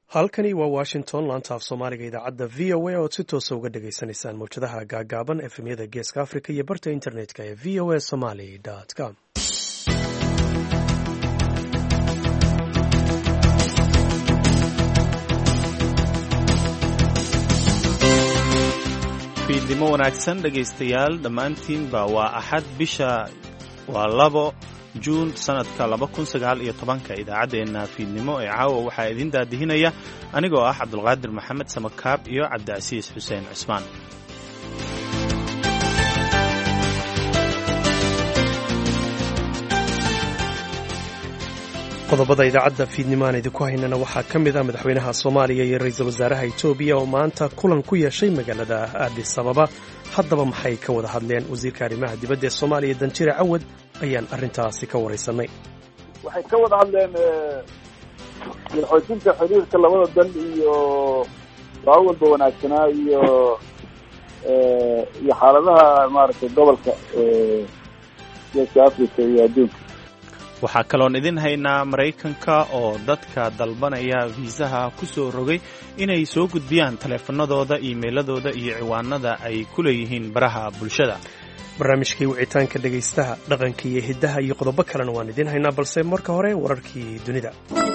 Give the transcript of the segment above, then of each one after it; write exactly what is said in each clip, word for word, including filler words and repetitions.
halkani waa washington laanta af soomaaliga idaacadda v o a ood si toosa uga dhagaysanaysaan mawjadaha gaagaaban efemyada geeska africa iyo barta internetka ee v o a somaly com fiidnimo wanaagsan dhegaystayaal dhammaantiinba waa axad bisha waa labo juun sanadka laba kun sagaal iyo tobanka idaacaddeenna fiidnimo ee caawa waxaa idin daadihinaya anigoo ah cabdulqaadir maxamed samakaab iyo cabdicasiis xuseen cismaan qodobada idaacadda fiidnimo aan idinku haynana waxaa ka mid ah madaxweynaha soomaaliya iyo ra-iisul wasaaraha etoobiya oo maanta kulan ku yeeshay magaalada addis ababa haddaba maxay ka wada hadleen wasiirka arrimaha dibadda ee soomaaliya danjire cawad ayaan arrintaasi ka waraysanay waxay ka wada hadleen xoojinta xiriirka labada dal iyo laba walba wanaagsanaa iyo iyo xaaladaha maaragtay gobolka geeska africa iyo adduunka waxaa kaloon idin haynaa maraykanka oo dadka dalbanaya fiisaha ku soo rogay inay soo gudbiyaan taleefanadooda iimayladooda iyo ciwaanada ay ku leeyihiin baraha bulshada barnaamijkii wicitaanka dhegaystaha dhaqanka iyo hiddaha iyo qodobo kalena waan idin haynaa balse marka hore wararkii dunida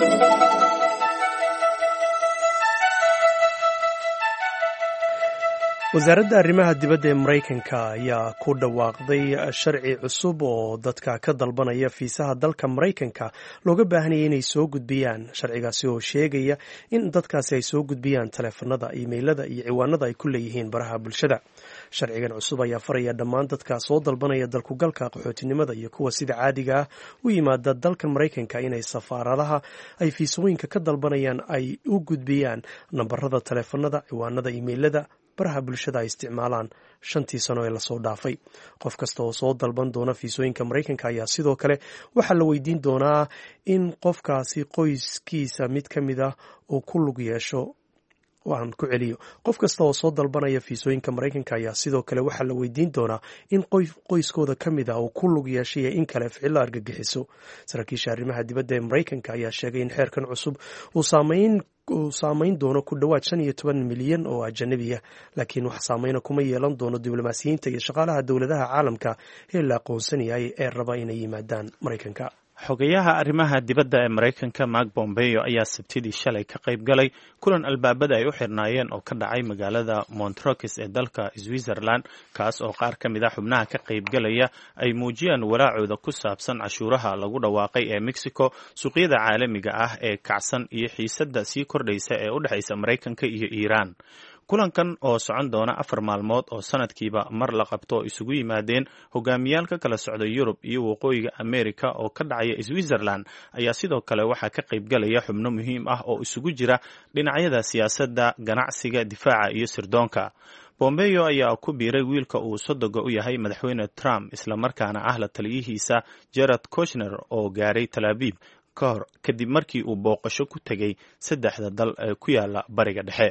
wasaaradda arrimaha dibadda ee maraykanka ayaa ku dhawaaqday sharci cusub oo dadka ka dalbanaya fiisaha dalka maraykanka looga baahanaya inay soo gudbiyaan sharcigaasi oo sheegaya in dadkaasi ay soo gudbiyaan taleefanada iimaylada iyo ciwaanada ay ku leeyihiin baraha bulshada sharcigan cusub ayaa faraya dhammaan dadka soo dalbanaya dalkugalka qaxootinimada iyo kuwa sida caadiga ah u yimaada dalka maraykanka inay safaaradaha ay fiisooyinka ka dalbanayaan ay u gudbiyaan nambarada taleefanada ciwaanada iimaylada baraha bulshada ay isticmaalaan shantii sano ee lasoo dhaafay qof kasta oo soo dalban doona fiisooyinka maraykanka ayaa sidoo kale waxaa la weydiin doonaa in qofkaasi qoyskiisa mid ka mid ah uu ku lug yeesho waan ku celiyo qof kasta oo soo dalbanaya fiisooyinka maraykanka ayaa sidoo kale waxaa la weydiin doonaa in qoyskooda ka mid ah uu ku lug yeeshay in kale ficilo argagixiso saraakiisha arrimaha dibadda ee maraykanka ayaa sheegay in xeerkan cusub uu saameyn uu saamayn doono ku dhowaad shan iyo toban milyan oo ajanabi ah laakiin wax saameyna kuma yeelan doono diblomaasiyiinta iyo shaqaalaha dowladaha caalamka ee la aqoonsan yahay ee raba inay yimaadaan maraykanka xogayaha arrimaha dibadda ee maraykanka mark bombeo ayaa sabtidii shalay ka qayb galay kulan albaabada ay u xirnaayeen oo ka dhacay magaalada montrokis ee dalka switzerland kaas oo qaar ka mid a xubnaha ka qayb galaya ay muujiyaan walaacooda ku saabsan cashuuraha lagu dhawaaqay ee mexico suuqyada caalamiga ah ee kacsan iyo xiisadda sii kordhaysa ee u dhexaysa maraykanka iyo iiraan kulankan oo socon doona afar maalmood oo sanadkiiba mar la qabto oo isugu yimaadeen hogaamiyaal ka kala socda yurub iyo waqooyiga america oo ka dhacaya switzerland ayaa sidoo kale waxaa ka qayb galaya xubno muhiim ah oo isugu jira dhinacyada siyaasadda ganacsiga difaaca iyo sirdoonka bombeo ayaa ku biiray wiilka uu sodoga u yahay madaxweyne trump islamarkaana ah la taliyihiisa jared kushner oo gaaray talaabib ka hor kadib markii uu booqasho ku tegay saddexda dal ee ku yaala bariga dhexe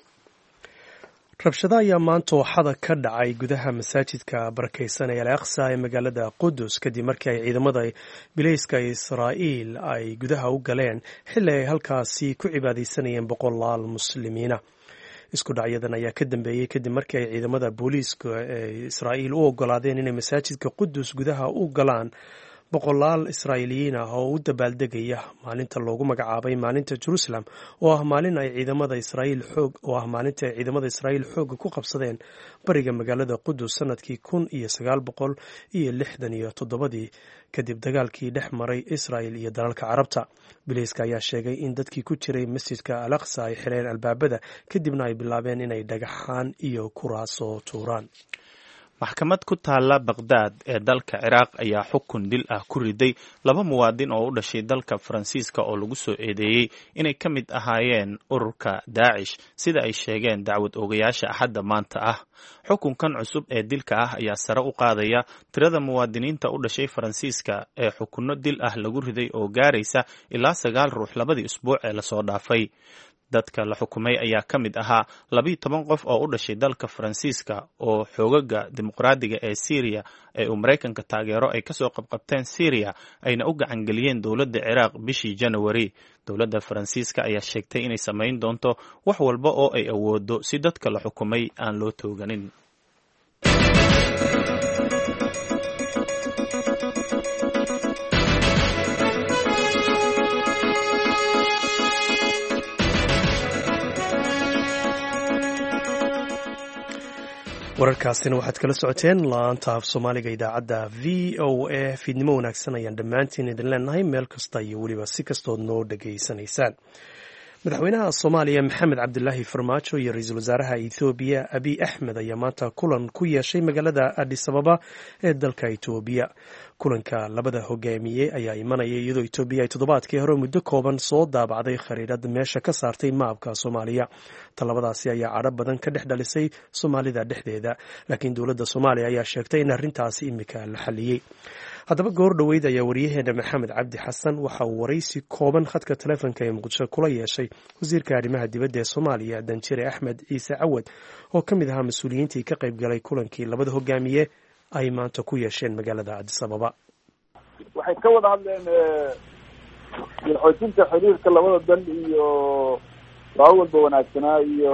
rabshado ayaa maanta ooxada ka dhacay gudaha masaajidka barakaysan ee al aqsa ee magaalada qudus kadib markii ay ciidamada bilayska israa'iil ay gudaha u galeen xilli ay halkaasi ku cibaadaysanayeen boqolaal muslimiina isku dhacyadan ayaa ka dambeeyey kadib markii ay ciidamada booliiska ee israa'iil u ogolaadeen inay masaajidka qudus gudaha u galaan boqolaal israa'iiliyiin ah oo u dabaaldegaya maalinta loogu magacaabay maalinta jerusalem oo ah maalin ay ciidamada israa'iil xoog oo ah maalinta ay ciidamada israa'iil xoogga ku qabsadeen bariga magaalada qudus sanadkii kun iyo sagaal boqol iyo lixdan iyo toddobadii kadib dagaalkii dhex maray israa'il iyo dalalka carabta bilayska ayaa sheegay in dadkii ku jiray masjidka al aqsa ay xireen albaabada kadibna ay bilaabeen inay dhagaxaan iyo kuraaso tuuraan maxkamad ku taalla baqhdaad ee dalka ciraaq ayaa xukun dil ah ku riday laba muwaadin oo u dhashay dalka faransiiska oo lagu soo eedeeyey inay ka mid ahaayeen ururka daacish sida ay sheegeen dacwad oogayaasha axadda maanta ah xukunkan cusub ee dilka ah ayaa sare u qaadaya tirada muwaadiniinta u dhashay faransiiska ee xukunno dil ah lagu riday oo gaaraysa ilaa sagaal ruux labadii usbuuc ee lasoo dhaafay dadka la xukumay ayaa ka mid ahaa labiiyo toban qof oo u dhashay dalka faransiiska oo xoogaga dimuqraadiga ee syriya ee uu maraykanka taageero ay kasoo qabqabteen syriya ayna u gacangeliyeen dowladda ciraaq bishii janawari dowladda faransiiska ayaa sheegtay inay samayn doonto wax walba oo ay awoodo si dadka la xukumay aan loo tooganin. wararkaasina waxaad kala socoteen laanta af soomaaliga idaacadda v o a fiidnimo wanaagsan ayaan dhammaantiin idin leenahay meel kasta iyo weliba si kastood noo dhegaysanaysaan. madaxweynaha soomaaliya maxamed cabdilaahi farmaajo iyo ra-iisul wasaaraha ethoobiya abiy axmed ayaa maanta kulan ku yeeshay magaalada adis ababa ee dalka etoobiya. kulanka labada hogaamiye ayaa imanaya iyadoo etoobiya ay toddobaadkii hore muddo kooban soo daabacday khariirad meesha ka saartay maabka soomaaliya. talabadaasi ayaa cadho badan ka dhex dhalisay soomaalida dhexdeeda, laakiin dowladda soomaaliya ayaa sheegtay in arrintaasi imika la xalliyey. haddaba goor dhoweyd ayaa wariyaheena maxamed cabdi xasan waxa uu waraysi kooban khadka taleefonka ee muqdisho kula yeeshay wasiirka arrimaha dibadda ee soomaaliya danjire axmed ciise cawad oo ka mid ahaa mas-uuliyiintii ka qayb galay kulankii labada hogaamiye ay maanta ku yeesheen magaalada adis ababa. waxay ka wada hadleen xoojinta xiriirka labada dal iyo laba walba wanaagsanaa iyo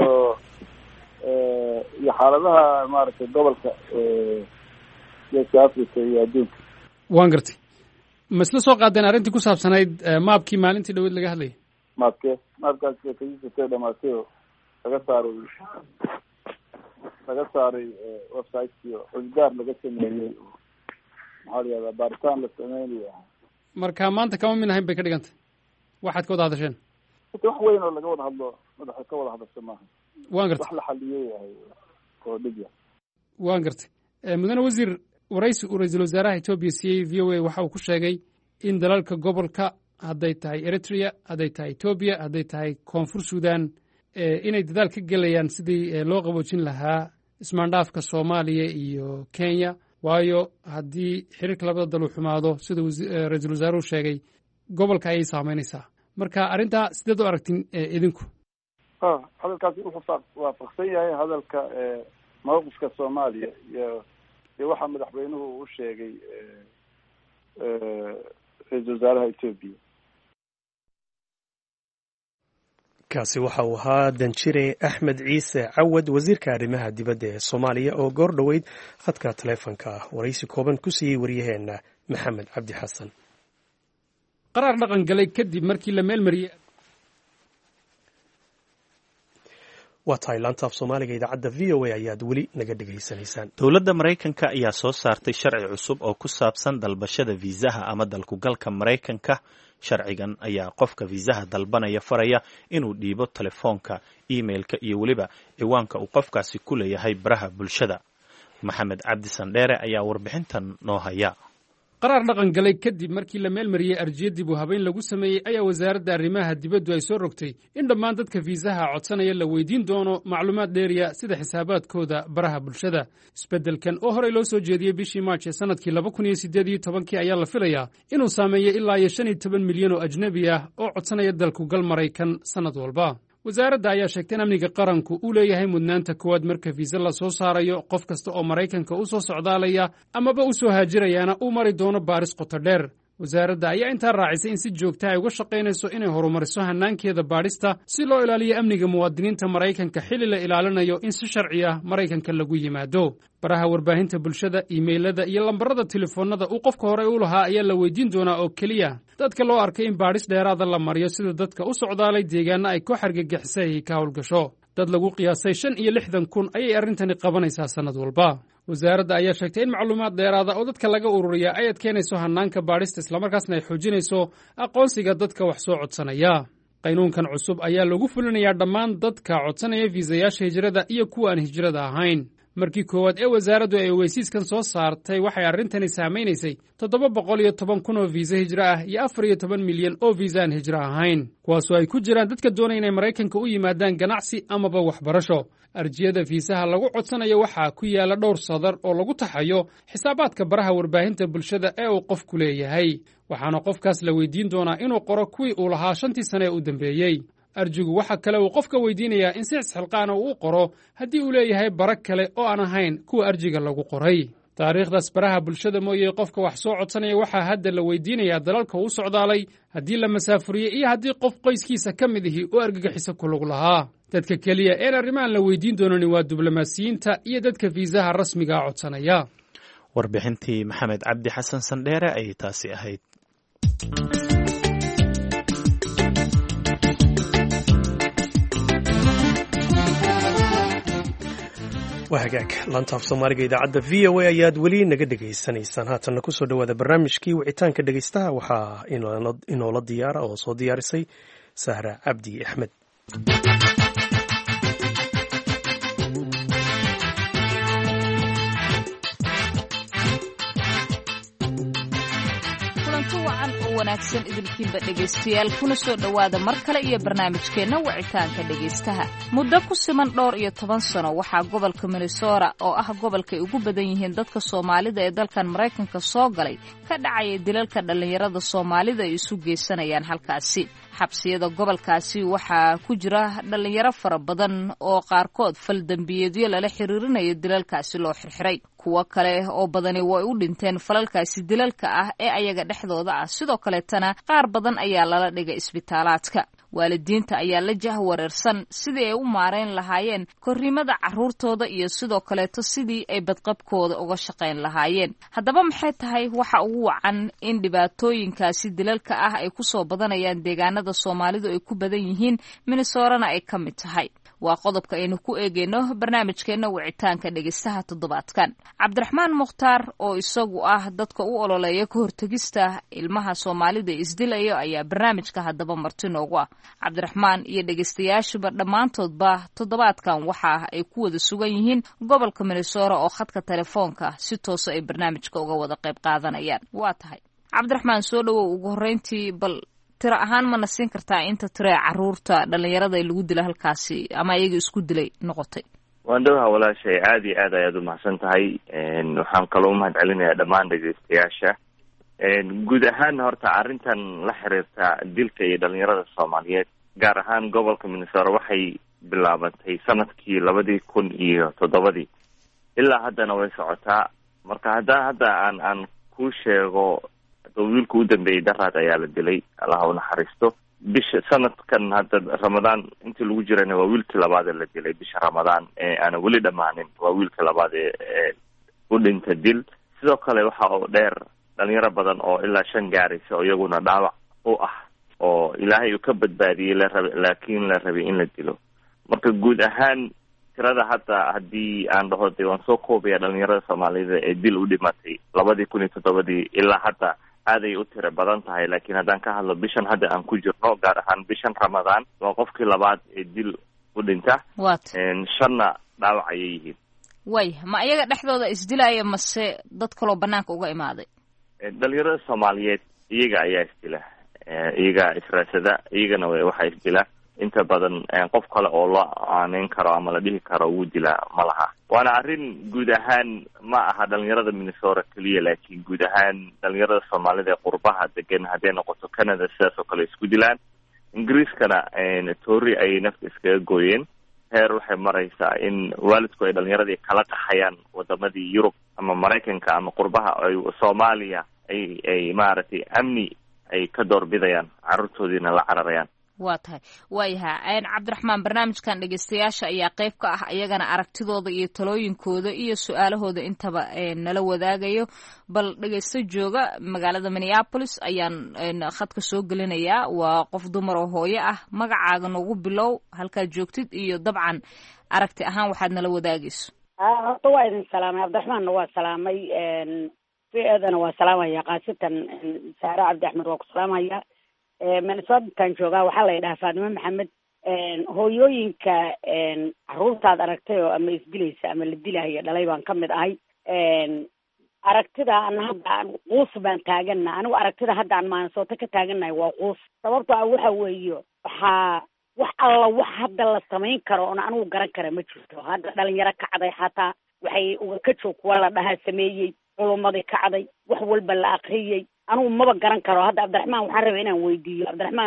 iyo xaaladaha maaragtay gobolka geeska africa iyo adduunka. waan gartay ma isla soo qaadeen arrintii ku saabsanayd maabkii maalintii dhaweyd laga hadlayay? maabke maabkaas kaiisatay dhamaatay oo laga saaray laga saaray websiteki xusgaar laga sameeyey maxaa la yihahdaa baaritaan la sameynaya. marka maanta kama mid ahayn bay ka dhigantay waxaad ka wada hadasheen? wax weyn oo laga wada hadlo madaxa ka wada hadasho maaha. waan gartay wax la xaliyey yahay oo dhigya. waan gartay mudane wasiir, waraysi uu ra-iisul wasaaraha etoobiya siiyey v o a waxa uu ku sheegay in dalalka gobolka hadday tahay eritrea, hadday tahay etoobiya, hadday tahay koonfur sudan inay dadaal ka gelayaan sidii loo qaboojin lahaa ismaandhaafka soomaaliya iyo kenya, waayo haddii xiriirka labada dal uu xumaado sida ra-iisul wasaaruhu sheegay gobolka ayay saameynaysaa. marka arrintaa sideed u aragtin idinku? hadalkaasi wuxuu waafaqsan yahay hadalka mawqifka soomaaliya iyo iyo waxaa madaxweynuhu u sheegay ra-iisul wasaaraha etoobiya. kaasi waxa uu ahaa danjire axmed ciise cawad wasiirka arrimaha dibadda ee soomaaliya oo goor dhoweyd khadka taleefonka ah waraysi kooban ku siiyey waryaheena maxamed cabdi xasan. qaraar dhaqan galay kadib markii la meelmariyey. waa tahay laanta af soomaaliga idaacadda v o a ayaad weli naga dhegaysanaysaan. dowladda maraykanka ayaa soo saartay sharci cusub oo ku saabsan dalbashada viisaha ama dalkugalka maraykanka. sharcigan ayaa qofka viisaha dalbanaya faraya inuu dhiibo telefoonka, emailka iyo weliba ciwaanka uu qofkaasi ku leeyahay baraha bulshada. maxamed cabdi sandheere ayaa warbixintan noo haya. qaraar dhaqan galay kadib markii la meelmariyey arjiyo dib u habeyn lagu sameeyey ayaa wasaaradda arrimaha dibaddu ay soo rogtay in dhammaan dadka fiisaha codsanaya la weydiin doono macluumaad dheeriya sida xisaabaadkooda baraha bulshada. isbeddelkan oo horey loo soo jeediyey bishii maarch ee sanadkii laba kun iyo siddeed iyo tobankii ayaa la filayaa inuu saameeyo ilaa iyo shan iyo toban milyan oo ajnebi ah oo codsanaya dalkugal maraykan sannad walba. wasaaradda ayaa sheegtay in amniga qaranku uu leeyahay mudnaanta koowaad marka fiisa la soo saarayo. qof kasta oo maraykanka u soo socdaalaya amaba u soo haajirayaana uu mari doono baaris qoto dheer. wasaaradda ayaa intaa raacisay in si joogta ay uga shaqaynayso inay horumariso hannaankeeda baadhista si loo ilaaliyo amniga muwaadiniinta maraykanka xilli la ilaalinayo in si sharci ah maraykanka lagu yimaado. baraha warbaahinta bulshada, iimaylada iyo lambarada telefoonnada uu qofka horey u lahaa ayaa la weydiin doonaa oo keliya dadka loo arkay in baadhis dheeraada la mariyo, sida dadka u socdaalay deegaana ay koox argagixisay ka howlgasho. dad lagu qiyaasay shan iyo lixdan kun ayay arrintani qabanaysaa sannad walba. wasaaradda ayaa sheegtay in macluumaad dheeraada oo dadka laga ururiya ay adkeynayso hannaanka baadhista islamarkaasna ay xoojinayso aqoonsiga dadka wax soo codsanaya. qaynuunkan cusub ayaa lagu fulinayaa dhammaan dadka codsanaya fiisayaasha hijrada iyo kuwa aan hijrada ahayn. markii koowaad ee wasaaraddu ay ogeysiiskan soo saartay waxay arrintani saamaynaysay toddoba boqol iyo toban kun oo fiisa hijro ah iyo afar iyo toban milyan oo fiisa aan hijro ahayn, kuwaasoo ay ku jiraan dadka doonaya inay maraykanka u yimaadaan ganacsi amaba waxbarasho. arjiyada fiisaha lagu codsanayo waxaa ku yaala dhowr sadar oo lagu taxayo xisaabaadka baraha warbaahinta bulshada ee uu qofku leeyahay, waxaana qofkaas la weydiin doonaa inuu qoro kuwii uu lahaa shantii sane ee u dambeeyey. arjigu waxa kale uu qofka weydiinayaa in si isxilqaana uu qoro haddii uu leeyahay bara kale oo aan ahayn kuwa arjiga lagu qoray. taariikhdaas baraha bulshada mooye qofka wax soo codsanaya waxaa hadda la weydiinayaa dalalka uu socdaalay, haddii la masaafuriyey iyo haddii qof qoyskiisa ka mid ihi oo argagixisa ku lug lahaa. dadka keliya een arrimahan la weydiin doonani waa diblomaasiyiinta iyo dadka fiisaha rasmigaa codsanaya. warbixintii maxamed cabdi xasan sandheere ayay taasi ahayd. waa hagaag laanta af soomaaliga idaacadda v o a ayaad weli naga dhegaysanaysaan. haatanna ku soo dhowaada barnaamijkii wicitaanka dhegaystaha. waxaa inoola diyaara oo soo diyaarisay sahra cabdi axmed. wanaagsan idinkiinba dhegaystayaal kuna soo dhowaada mar kale iyo barnaamijkeenna wicitaanka dhegaystaha. muddo ku siman dhowr iyo toban sano waxaa gobolka Minnesota oo ah gobolka ay ugu badan yihiin dadka Soomaalida ee dalkan Mareykanka soo galay ka dhacaya dilalka dhalinyarada Soomaalida ay isu geysanayaan halkaasi. xabsiyada gobolkaasi waxaa ku jira dhalinyaro fara badan oo qaarkood fal dambiyeedyo lala xiriirinayo dilalkaasi loo xirxiray. kuwo kale oo badani way u dhinteen falalkaasi dilalka ah ee ayaga dhexdooda ah. sidoo kaleetana qaar badan ayaa lala dhigay isbitaalaadka. waalidiinta ayaa la jahwareersan sidii ay u maareyn lahaayeen korriimada carruurtooda iyo sidoo kaleeto sidii ay badqabkooda uga shaqayn lahaayeen. haddaba maxay tahay waxa ugu wacan in dhibaatooyinkaasi dilalka ah ay ku soo badanayaan deegaanada Soomaalidu ay ku badan yihiin, Minnesotana ay ka mid tahay? waa qodobka aynu ku eegayno barnaamijkeenna wicitaanka dhegaystaha toddobaadkan. cabdiraxmaan mukhtaar oo isagu ah dadka u ololeeya ka hortegista ilmaha Soomaalida isdilayo ayaa barnaamijka haddaba marti noogu ah. cabdiraxmaan iyo dhegaystayaashuba dhammaantoodba toddobaadkan waxa ay ku wada sugan yihiin gobolka Minnesota oo khadka telefoonka si toosa ay barnaamijka uga wada qayb qaadanayaan. waa tahay cabdiraxmaan, soo dhawow. ugu horreyntii bal tiro ahaan mana siin kartaa inta tiro ee carruurta dhalinyarada lagu dila halkaasi ama iyaga isku dilay noqotay? waan dhawaha walaashay, aad iyo aad ayaad umahadsan tahay. waxaan kaloo umahad celinayaa dhammaan dhegaystayaasha. guud ahaan horta arrintan la xiriirta dilka iyo dhalinyarada Soomaaliyeed gaar ahaan gobolka Minnesota waxay bilaabatay sanadkii labadii kun iyo toddobadii ilaa haddana way socotaa. marka hadda hadda aan aan ku sheego wiilka u dambeeyey daraad ayaa la dilay, allaha u naxariisto. bisha sanadkan hadda ramadaan intii lagu jirana waa wiilkii labaad ee la dilay bisha ramadaan ee aana weli dhammaanin. waa wiilkii labaad ee u dhinta dil. sidoo kale waxa oo dheer dhalinyaro badan oo ilaa shan gaaraysa oo iyaguna dhaawac u ah oo ilaahay uu ka badbaadiyey la raba laakiin la rabay in la dilo. marka guud ahaan tirada hadda haddii aan dhaho dee waan soo koobaya dhalinyarada Soomaalida ee dil u dhimatay labadii kun iyo toddobadii ilaa hadda aaday u tiro badan tahay. laakiin haddaan ka hadlo bishan hadda aan ku jirno gaar ahaan bishan ramadaan waa qofkii labaad ee dil u dhinta. shanna dhaawac ayay yihiin. way ma iyaga dhexdooda isdilaya mase dad kaloo banaanka uga imaaday? dhalinyarada Soomaaliyeed iyaga ayaa isdila, iyaga israasada, iyagana waxaa isdila. inta badan qof kale oo la aaneyn karo ama la dhihi karo wuu dilaa ma laha. waana arrin guud ahaan ma aha dhalinyarada Minnesota keliya, laakiin guud ahaan dhalinyarada Soomaalida ee qurbaha degan hadday noqoto Canada sidaas oo kale isku dilaan. ingiriiskana toori ayay nafta iskaga gooyeen. heer waxay maraysaa in waalidku ay dhalinyaradii kala qaxayaan wadamadii Yurub ama Maraykanka ama qurbaha ay Soomaaliya ay ay maaragtay amni ay ka doorbidayaan, carruurtoodiina la cararayaan. waa tahay waayaha cabdiraxmaan, barnaamijkan dhegaystayaasha ayaa qayb ka ah, iyagana aragtidooda iyo talooyinkooda iyo su-aalahooda intaba nala wadaagayo. bal dhegaysto jooga magaalada Minneapolis ayaan khadka soo gelinayaa. waa qof dumar oo hooyo ah. magacaaga noogu bilow, halkaad joogtid iyo dabcan aragti ahaan waxaad nala wadaagayso. horta waa idin salaamay. cabdiraxmaanna waa salaamay, fiadana waa salaamaya, qaasatan saare cabdi axmed waa ku salaamaya. Minnesotaan joogaa. waxaa la yidhahaa Faadimo Maxamed. hooyooyinka carruurtaad aragtay oo ama isdilaysa ama la dilaya dhalay baan ka mid ahay. aragtida an hadda aan quus baan taagana anigu aragtida hadda aan Minnesota ka taaganahay waa quus. sababto ah waxa weeyo waxaa wax alla wax hadda la samayn karo oon anigu garan kara ma jirto. hadda dhalinyaro kacday xataa waxay uga ka joog kuwa la dhahaa sameeyey, culumadii kacday, wax walba la akriyey. anigu maba garan karo. hadda cabdiraxmaan waxaan rabay inaan weydiiyo, cabdiraxmaanow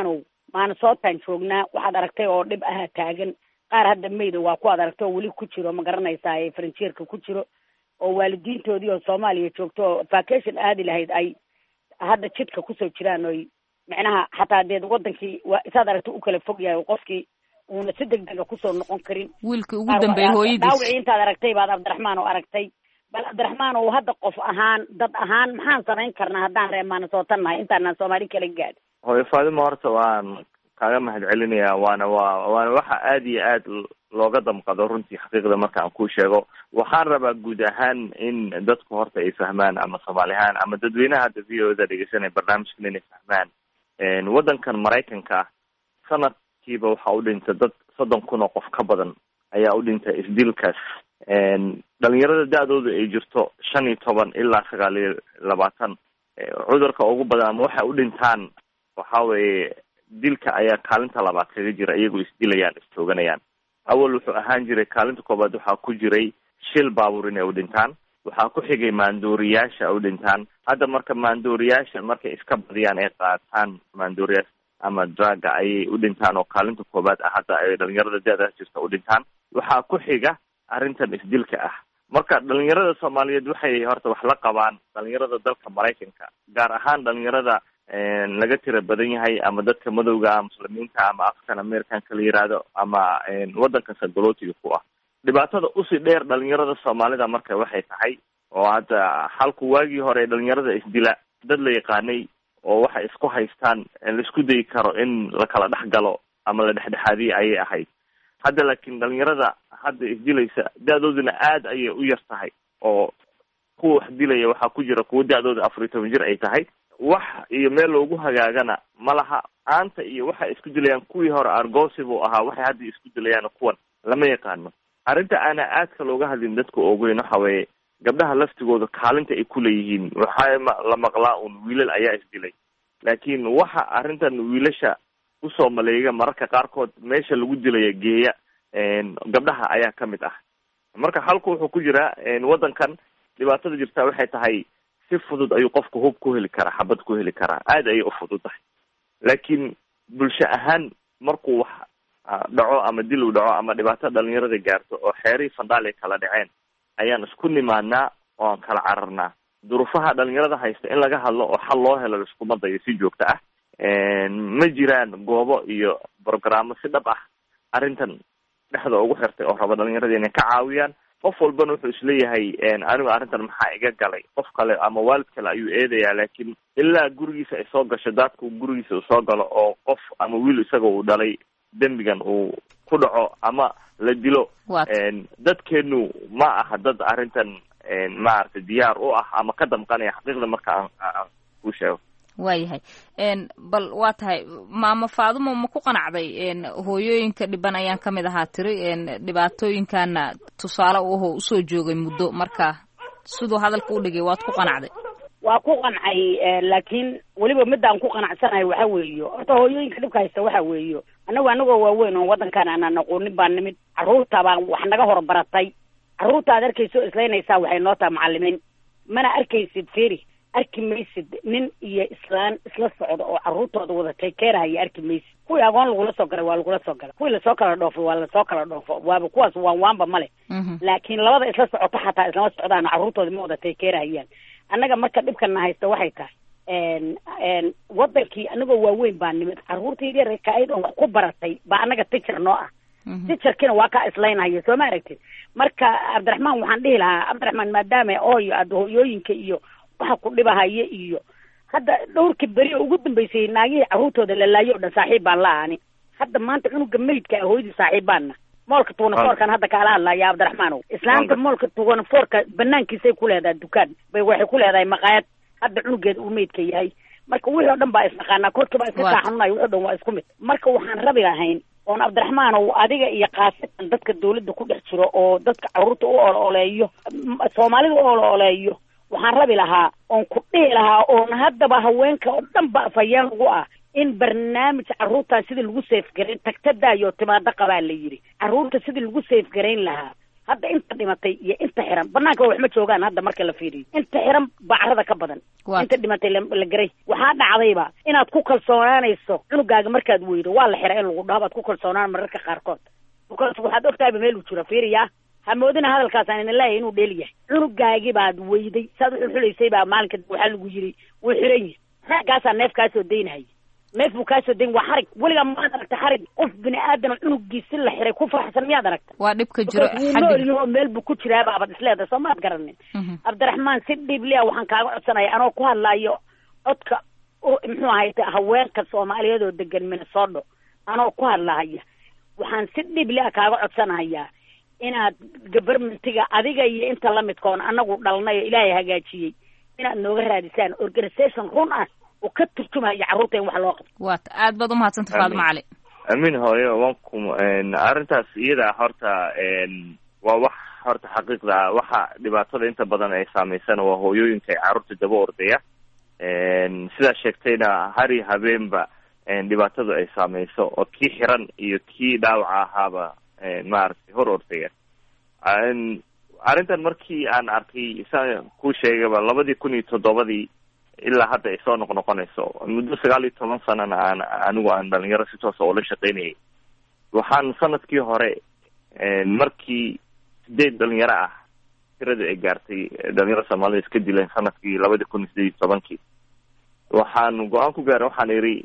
maanasootaan joognaa waxaad aragtay oo dhib aha taagan qaar hadda mayda waa kuwaad aragtay oo weli ku jiro ma garanaysaa ee faranjeerka ku jiro oo waalidiintoodii oo soomaaliya joogto oo vacation aadi lahayd ay hadda jidka kusoo jiraan oy macnaha xataa deed wadankii waa isaad aragtay u kala fog yahay qofkii uuna si degdega kusoo noqon karin wiilkii ugu dambeeyay hooyadiis dhaawicii intaad aragtay baad cabdiraxmaan oo aragtay bal cabdiraxmaan oo hadda qof ahaan dad ahaan maxaan samayn karnaa haddaan reer maanasootan nahay intaanaan soomaali kala gaadhin hooyo faadimo horta waan kaaga mahad celinayaa waana waa waana waxa aada iyo aad looga damqado runtii xaqiiqda marka aan kuu sheego waxaan rabaa guud ahaan in dadku horta ay fahmaan ama soomaali ahaan ama dadweynaha hadda v o da dhegeysanaya barnaamijkan inay fahmaan waddankan maraykanka sanadkiiba waxaa u dhinta dad soddon kun oo qof ka badan ayaa u dhinta isdilkaas dhalinyarada da-dooda ay jirto shan iyo toban ilaa sagaal iyo labaatan cudurka ugu badan ama waxay u dhintaan waxa weeye dilka ayaa kaalinta labaad kaga jira iyagoo isdilayaan istooganayaan awal wuxuu ahaan jiray kaalinta koobaad waxaa ku jiray shil baabuur inay u dhintaan waxaa ku xigay maandooriyaasha u dhintaan hadda marka maandooriyaasha markay iska badiyaan ay qaataan maandooriyaasha ama draga ayay u dhintaan oo kaalinta koobaad ah hadda ay dhalinyarada da-daas jirta u dhintaan waxaa ku xiga arrintan isdilka ah marka dhalinyarada soomaaliyeed waxay horta wax la qabaan dhalinyarada dalka maraykanka gaar ahaan dhalinyarada laga tira badan yahay ama dadka madowga muslimiinta ama african americanka la yiraahdo ama waddanka sagolootiga ku ah dhibaatada usii dheer dhalinyarada soomaalida marka waxay tahay oo hadda halku waagii hore dhalinyarada isdila dad la yaqaanay oo waxay isku haystaan laisku dayi karo in la kala dhex galo ama la dhexdhexaadiya ayay ahayd hadda laakiin dhalinyarada hadda isdilaysa da-dooduna aad ayay u yar tahay oo kuwa wax dilaya waxaa ku jira kuwa da-dooda afar iyo toban jir ay tahay wax iyo meel loogu hagaagana malaha aanta iyo waxay isku dilayaan kuwii hore argoosi buu ahaa waxay hadda isku dilayaan kuwan lama yaqaano arrinta aana aadka looga hadlin dadka ogeyn waxa weeye gabdhaha laftigooda kaalinta ay kuleeyihiin waxaa la maqlaa un wiilal ayaa isdilay laakiin waxa arrintan wiilasha usoo maleega mararka qaarkood meesha lagu dilaya geeya gabdhaha ayaa kamid ah marka halku wuxuu ku jiraa waddankan dhibaatada jirtaa waxay tahay si fudud ayuu qofku hub ku heli karaa xabad ku heli karaa aada ayay u fudud tahay laakiin bulsho ahaan markuu wax dhaco ama dil u dhaco ama dhibaato dhalinyarada gaarto oo xeerihii fandhaal ay kala dhaceen ayaan isku nimaanaa oo aan kala cararnaa duruufaha dhalinyarada haysta in laga hadlo oo xal loo helo laiskuma dayo si joogto ah ma jiraan goobo iyo brogrammo si dhab ah arrintan dhexda ugu xirtay oo raba dhalinyarada inay ka caawiyaan qof walbana wuxuu isleeyahay anigu arrintan maxaa iga galay qof kale ama waalid kale ayuu eedayaa laakiin ilaa gurigiisa ay soo gasho daadku gurigiisa uu soo galo oo qof ama wiil isaga uu dhalay dembigan uu ku dhaco ama la dilo dadkeenu ma aha dad arrintan maaragtay diyaar u ah ama ka damqanaya xaqiiqda marka aan aan ku sheego waayahay bal waa tahay maama faadumo ma ku qanacday hooyooyinka dhiban ayaan ka mid ahaa tiri dhibaatooyinkana tusaale u ahoo usoo joogay muddo marka siduu hadalka u dhigay waad ku qanacday waa ku qancay laakiin weliba midaan ku qanacsanahay waxa weeyo horta hooyooyinka dhibka haysta waxa weeyo annagu anagoo waaweyn oo waddankan aanan aqoonin baa nimid carruurta baan wax naga horbaratay carruurta aad arkayso islaynaysaa waxay noo taha macallimiin mana arkaysid feri arki maysid nin iyo islaan isla socda oo carruurtooda wada teekeerahaya arki maysid kuwii agoon lagula soo galay waa lagula soo gala kuwii lasoo kala dhoofay waa lasoo kala dhoofo waaba kuwaas waan waanba male laakiin labada isla socoto xataa islama socdaan carruurtooda ma wada teekeerahayaan annaga marka dhibkana haysta waxay tahay wadankii anagoo waaweyn baa nimid carruurta yaryar ka-ayd oo wax ku baratay baa annaga tijar noo ah tijarkiina waa kaa islaynahaya soo ma aragtid marka cabdiraxmaan waxaan dhihi lahaa cabdiraxmaan maadaama ooyo aada hooyooyinka iyo waxa ku dhibahaya iyo hadda dhowrkii beri oo ugu dambeysay naagihii carruurtooda la laayo o dhan saaxiib baan la ahani hadda maanta cunuga meydka ah hooyadii saaxiib baana moolka tuunafoorkan hadda kaala hadlaya cabdiraxmaanow islaamta moolka tuunafoorka banaankiisay ku leedahay dukaan bay waxay ku leedahay maqaayad hadda cunugeeda uu meydka yahay marka wixii o dhan baa isnaqaanaa korkii baa iska saaxanunayo wixi o dhan waa isku mid marka waxaan rabi lahayn oon cabdiraxmaanow adiga iyo kaasitan dadka dawladda ku dhex jiro oo dadka carruurta u olo-oleeyo soomaalida u olo-oleeyo waxaan rabi lahaa oon ku dhihi lahaa oon haddaba haweenka oo dhan ba afhayeen lagu ah in barnaamij carruurtaa sidii lagu seefgarayn tagtadaayo timaado qabaa la yidhi carruurta sidii lagu seefgarayn lahaa hadda inta dhimatay iyo inta xiran banaanka wax ma joogaan hadda marka la fiiriyo inta xiran bacarada ka badan inta dhimatay la garay waxaa dhacdayba inaad ku kalsoonaanayso cunugaaga markaad weydo waa la xira in lagu dhaho baad ku kalsoonaan mararka qaarkood bukaas waxaad ogtahay meel uu jiro fiiriya hamoodina hadalkaas aan idin leeyahay inuu dheel yahay cunugaagii baad weyday saad u xulaysay baa maalinka waxaa lagu yiri wuu xiran yahay raggaasaa neef kaa soo daynahaya neef buu kaa soo dayn waa xarig weligaa maad aragta xarig qof bini aadan cunugiisi la xiray ku faraxsan miyaad aragta waa dhibka jiro xagga meel buu ku jiraa baabad isleedahay soo maad garanin cabdiraxmaan si dhiibliya waxaan kaaga codsanaya anoo ku hadlaayo codka muxuu ahay haweenka soomaaliyeed oo degan Minnesota anoo ku hadlahaya waxaan si dhiibliya kaaga codsanayaa inaad governmentiga adiga iyo inta la midkoon anagu dhalnay ilaahay hagaajiyey inaad nooga raadisaan organization run ah oo ka turjumaya carruurta in wax loo qabto waad aad baad u mahadsantahay Faadimo Cali amin hooyo wanku arrintaas iyada horta waa wax horta xaqiiqda waxa dhibaatada inta badan ay saameysana waa hooyooyinka ay carruurta daba ordaya sidaa sheegtayna hari habeenba dhibaatadu ay saameyso oo kii xiran iyo kii dhaawaca ahaaba maaragtay hor ordaya arrintan markii aan arkay saan ku sheegayba labadii kun iyo toddobadii ilaa hadda ay soo noqnoqonayso muddo sagaal iyo toban sanana aan anigu aan dhalinyaro si toosa oo la shaqaynayay waxaan sanadkii hore markii sideed dhalinyaro ah tirada ay gaartay dhalinyaro soomaalida iska dileen sanadkii labadii kun iyo sideed iyo tobankii waxaan go-aan ku gaaray waxaan idhi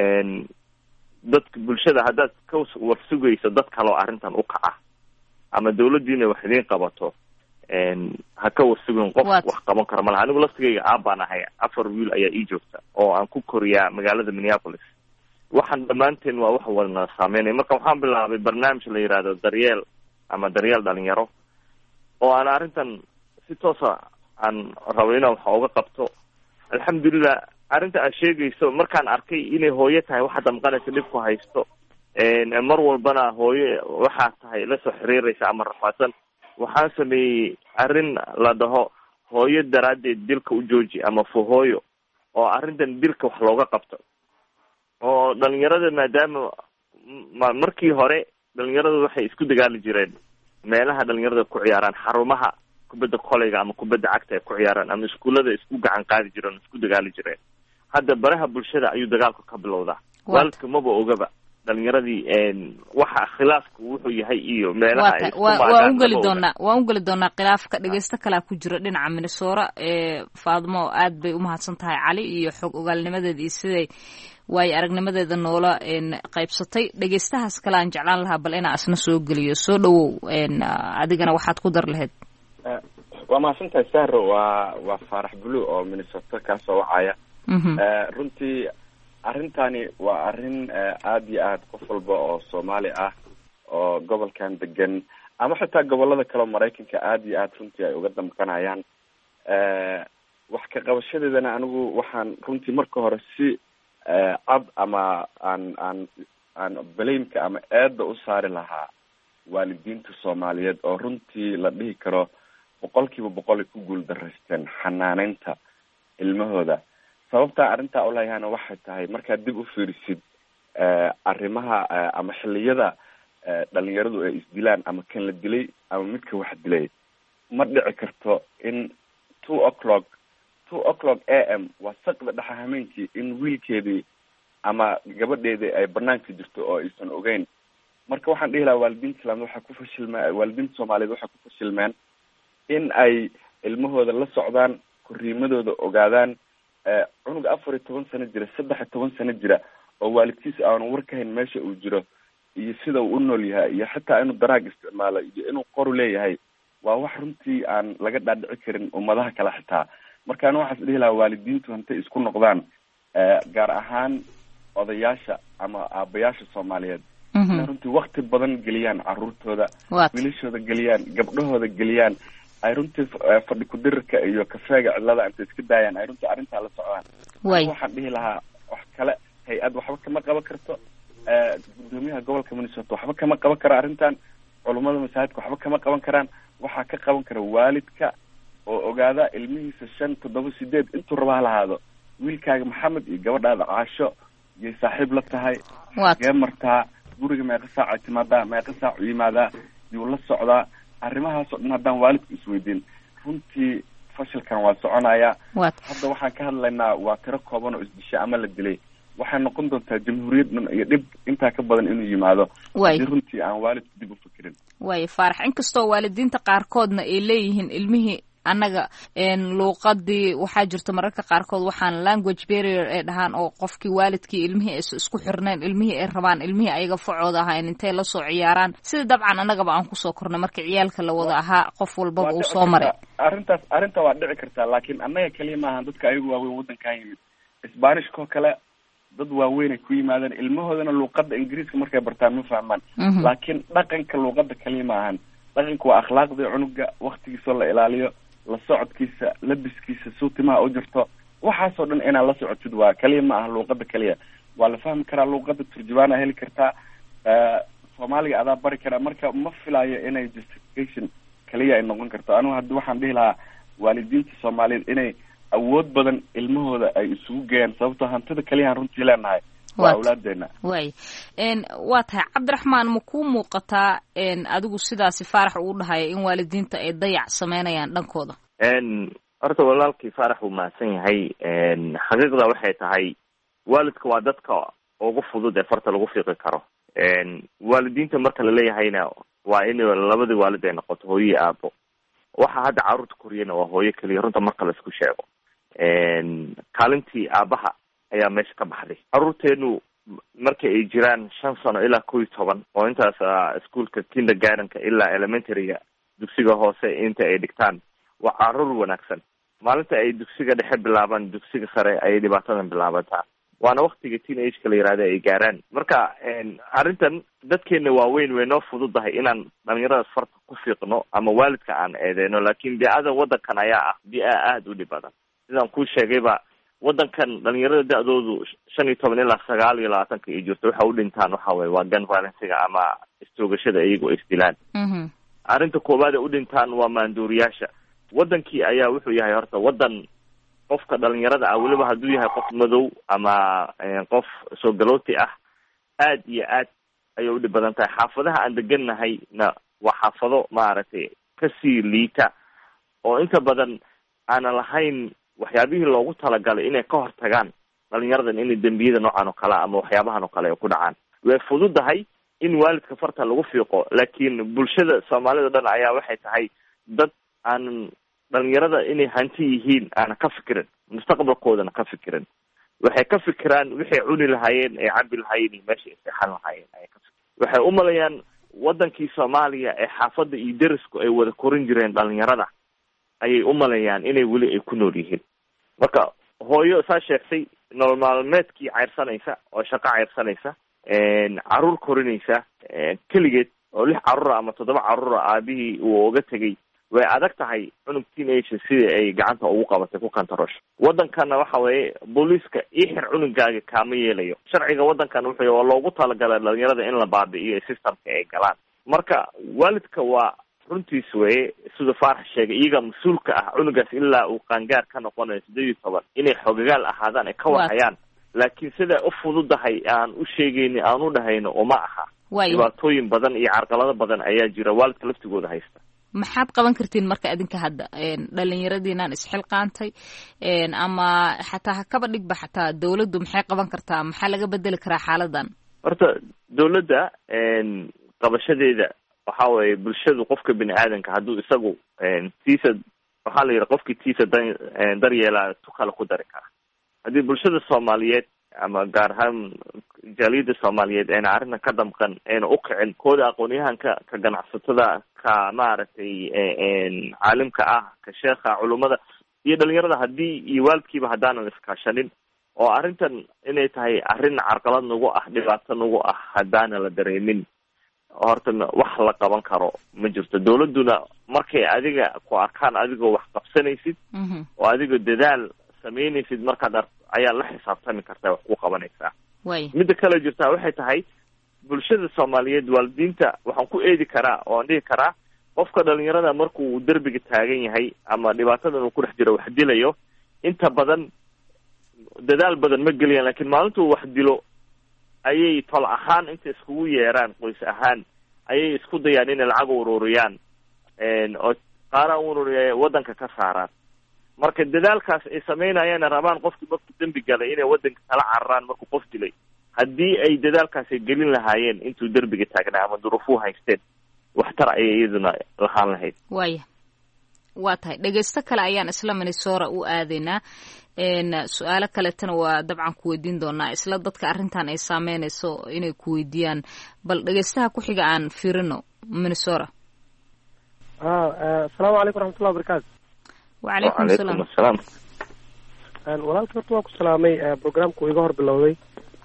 dadka bulshada haddaad ka war sugayso dad kaloo arrintan u kaca ama dawladdiina wax idiin qabato ha ka warsugin qof wax qaban karo malaha anigu laftigayga aabbaan ahay afar wiil ayaa ii joogta oo aan ku koriyaa magaalada Minneapolis waxaan dhammaanteen waa wax wadna saameynay marka waxaan bilaabay barnaamij la yidhaahdo daryeel ama daryeel dhalinyaro oo aan arrintan si toosa aan rabo inaan wax uga qabto alxamdulilah arrinta aad sheegayso markaan arkay inay hooyo tahay waxa damqanaysa dhibku haysto mar walbana hooyo waxaa tahay la soo xiriiraysa ama rafaadsan waxaan sameeyey arrin la dhaho hooyo daraaddeed dilka u jooji ama fuhooyo oo arrintan dilka wax looga qabto oo dhalinyarada maadaama markii hore dhalinyaradu waxay isku dagaali jireen meelaha dhalinyarada ku ciyaaraan xarumaha kubadda koleyga ama kubadda cagta ay ku ciyaaraan ama iskuullada isku gacan qaadi jireen isku dagaali jireen hadda baraha bulshada ayuu dagaalku ka bilowdaa waalidka maba ogaba dhalinyaradii waxa khilaafku wuxuu yahay iyo meelaha ay waa u geli doonaa waa u geli doonaa khilaafka dhageysta kala ku jira dhinaca Minnesota ee Faadimo aad bay u mahadsan tahay Cali iyo xog ogaalnimadeeda iyo siday way aragnimadeeda noola qaybsatay dhageystahaas kale aan jeclaan lahaa bal inaa asna soo geliyo soo dhawow adigana waxaad ku dar lahayd waa mahadsantahay Sahro waa waa Faarax Bulu oo Minnesota ka soo wacaya runtii arrintani waa arrin aad iyo aad qof walba oo Soomaali ah oo gobolkan degan ama xitaa gobolada kale Mareykanka aad iyo aad runtii ay uga damqanayaan wax ka qabashadeedana anigu waxaan runtii marka hore si cad ama aan aan aan baleemka ama eedda u saari lahaa waalidiinta Soomaaliyeed oo runtii la dhihi karo boqolkiiba boqol ay ku guuldareysteen xanaaneynta ilmahooda sababta arrinta u leeyahayna waxay tahay markaad dib u fiirisid arrimaha ama xilliyada dhalinyaradu ay isdilaan ama kan la dilay ama midka wax dilay ma dhici karto in two o'clock two o'clock a m waa saqda dhexa hameenkii in wiilkeedii ama gabadheedii ay banaanka jirto oo aysan ogeyn marka waxaan dhihi lahaa waalidiinta islaamda waxay ku fashilmeen waalidiinta Soomaaliyeed waxay ku fashilmeen in ay ilmahooda la socdaan korriimadooda ogaadaan cunug afar iyo toban sano jira saddex iyo toban sano jira oo waalidkiisa aanu war ka hayn meesha uu jiro iyo sida uu u nool yahay iyo xitaa inuu daraag isticmaalo iyo inuu qoru leeyahay waa wax runtii aan laga dhaadhici karin ummadaha kale xitaa marka anu waxaas dhihi lahaa waalidiintu intay isku noqdaan gaar ahaan odayaasha ama aabayaasha Soomaaliyeed inay runtii wakti badan geliyaan carruurtooda wiilashooda geliyaan gabdhahooda geliyaan ay runtii fadhi ku dirirka iyo kafeega cidlada intay iska daayaan ay runtii arrintaa la socdaan waxaan dhihi lahaa wax kale hay-ad waxba kama qaban karto gudoomiyaha gobolka Minnesota waxba kama qaban karo arrintan culummada masaajidka waxba kama qaban karaan waxaa ka qaban kara waalidka oo ogaada ilmihiisa shan toddoba sideed intuu raba ha lahaado wiilkaaga Maxamed iyo gabadhaada Caasho iyo saaxiib la tahay gee martaa guriga meeqa saac ay timaadaa meeqa saac u yimaadaa yuu la socdaa arrimahaas oo dhan haddaan waalidku isweydiin runtii fashilkan waa soconaya. Hadda waxaan ka hadlaynaa waa tiro kooban oo isdishay ama la dilay. waxay noqon doontaa jamhuuriyad dhan iyo dhib intaa ka badan inuu yimaado haddii runtii aan waalidku dib u fikirin. way faarax inkastoo waalidiinta qaarkoodna ay leeyihiin ilmihii annaga luuqadii waxaa jirta mararka qaarkood waxaan language barrier ee dhahaan oo qofkii waalidkii ilmihii ay isku xirneen ilmihii ay rabaan ilmihii ayaga facooda ahayn intay la soo ciyaaraan sida dabcan annagaba aan kusoo kornay marka ciyaalka la wada ahaa qof walbaba uu soo maray. arrintaas arrinta waa dhici kartaa laakiin annaga keliya maahan dadka ayagu waaweyn waddankaa yimid isbaanishkoo kale dad waaweyn ay ku yimaadeen ilmahoodana luuqadda ingiriiska markay bartaan ma fahmaan laakiin dhaqanka luuqadda kaliya ma ahan dhaqanka waa akhlaaqdii cunuga waktigiisoo la ilaaliyo la socodkiisa labiskiisa suutimaha u jirto waxaasoo dhan inaad la socotid waa kaliya ma aha luuqadda kaliya waa la fahmi karaa luuqadda turjubaana heli kartaa soomaaliga adaa bari karaa marka ma filayo inay justification kaliya ay noqon karto anigu haddi waxaan dhihi lahaa waalidiinta soomaaliyeed inay awood badan ilmahooda ay isugu geeyaan sababtoo hantida kaliyaaan runtii leenahay waa awlaadeena. way waa tahay cabdiraxmaan ma kuu muuqataa adigu sidaasi faarax uu dhahaya in waalidiinta ay dayac sameynayaan dhankooda? horta walaalkii faarax uu mahadsan yahay xaqiiqda waxay tahay waalidka waa dadka ugu fudud ee farta lagu fiiqi karo. waalidiinta marka laleeyahayna waa in labadii waalid ay noqoto hooyo aabo waxa hadda carruurta koriyana waa hooyo keliya runta marka la isku sheego. kaalintii aabaha ayaa meesha ka baxday. carruurteenu marka ay jiraan shan sano ilaa kow iyo toban oo intaas iskuolka kindergartenka ilaa elementaryga dugsiga hoose inta ay dhigtaan waa carruur wanaagsan. maalinta ay dugsiga dhexe bilaabaan dugsiga sare ayay dhibaatadan bilaabataa waana waktiga teenageka la yihahda ay gaaraan. marka arrintan dadkeena waaweyn way noo fududahay inaan dhalinyaradaas farta ku fiiqno ama waalidka aan eedeyno laakiin bia-ada waddankan ayaa ah bia aada u dhib badan. sidaan kuu sheegayba waddankan dhalinyarada da-doodu shan iyo toban ilaa sagaal iyo labaatanka ay jirto waxa u dhintaan waxa weye waa gun violencega ama istoogashada iyago isdilaan. arrinta koowaad ay u dhintaan waa maanduuriyaasha. waddankii ayaa wuxuu yahay horta waddan qofka dhalinyarada ah weliba hadduu yahay qof madow ama qof soo galooti ah aad iyo aad ayay u dhib badan tahay. xaafadaha aan deganahayna waa xaafado maaragtay kasii liita oo inta badan aanan lahayn waxyaabihii loogu talagalay inay ka hortagaan dhalinyaradan inay dembiyada noocan oo kale ama waxyaabahan oo kale ay ku dhacaan. way fududahay in waalidka farta lagu fiiqo laakiin bulshada soomaalida dhan ayaa waxay tahay dad aan dhalinyarada inay hanti yihiin aana ka fikirin mustaqbalkoodana ka fikirin. waxay ka fikiraan waxay cuni lahaayeen ay cabi lahaayeen iyo meesha ay seexan lahaayeen ayay ka fikiraan. waxay u malayaan waddankii soomaaliya ee xaafadda iyo derisku ay wada korin jireen dhalinyarada ayay u malayaan inay weli ay ku nool yihiin. marka hooyo saa sheegtay nolol maalmeedkii cayrsanaysa oo shaqo cayrsanaysa carruur korinaysa keligeed oo lix carruura ama toddoba carruura aabihii uu uga tegay way adag tahay cunug teenager sidii ay gacanta ugu qabatay ku kantarosho. waddankana waxa weeye booliiska ii xir cunugaaga kaama yeelayo. sharciga waddankan wuxuu waa loogu talagalay dhalinyarada in la baabi'iyo systemka ay galaan. marka waalidka waa runtiis weye sida faarax sheegay iyaga mas-uulka ah cunugaas ilaa uu qaangaar ka noqonayo sideed iyo toban inay xogagaal ahaadaan ay ka warhayaan laakiin siday u fududahay aan u sheegayni aan u dhahayno uma aha. dhibaatooyin badan iyo carqalado badan ayaa jira waalidka laftigooda haysta. maxaad qaban kartiin marka adinka hadda dhalinyaradiinaan isxilqaantay ama xataa hakaba dhigba xataa dawladdu maxay qaban kartaa maxaa laga bedeli karaa xaaladan? horta dawladda qabashadeeda waxa weye bulshadu qofka bini aadanka hadduu isagu tiisa waxaa la yidhi qofkii tiisa da daryeelaa tu kale ku dari kara. haddii bulshada soomaaliyeed ama gaar ahaan jaaliyadda soomaaliyeed ayna arrintan ka damqan ayna u kicin kooda aqoon-yahanka ka ganacsatada ka maaragtay caalimka ah ka sheekha culummada iyo dhalinyarada haddii iyo waalidkiiba haddaanan iskaashanin oo arrintan inay tahay arrin carqalad nagu ah dhibaato nagu ah haddaana la dareemin horta wax la qaban karo ma jirto. dawladduna markay adiga ku arkaan adigoo wax qabsanaysid oo adigoo dadaal samaynaysid markaad ar ayaa la xisaabtami kartaa wax ku qabanaysaa. midda kale jirtaa waxay tahay bulshada soomaaliyeed waalidiinta waxaan ku eedi karaa oo aan dhihi karaa qofka dhalinyarada markuu derbiga taagan yahay ama dhibaatadan uu ku dhex jiro wax dilayo inta badan dadaal badan ma geliyaan laakiin maalintuu wax dilo ayay tol ahaan inta iskugu yeeraan qoys ahaan ayay isku dayaan inay lacag ururiyaan oo qaara uun waddanka ka saaraan. marka dadaalkaas ay sameynayaan rabaan qofkii markuu dembi galay inay waddanka kala cararaan markuu qof dilay, haddii ay dadaalkaas ay gelin lahaayeen intuu derbiga taagnaa ama duruufuu haysteen, waxtar ayay iyaduna lahaan lahayd. waaya waa tahay dhegeysto kale ayaan isla Minnesota u aadaynaa. su-aalo kaletana waa dabcan ku weydiin doonaa isla dadka arrintan ay saameynayso inay ku weydiiyaan. bal dhegeystaha ku xiga aan fiirino Minnesota. asalaamu calaykum waraxmatullahi wabarakaatu. wacalaykum asalaam. walaalka horta waa ku salaamay programku iga hor bilowday.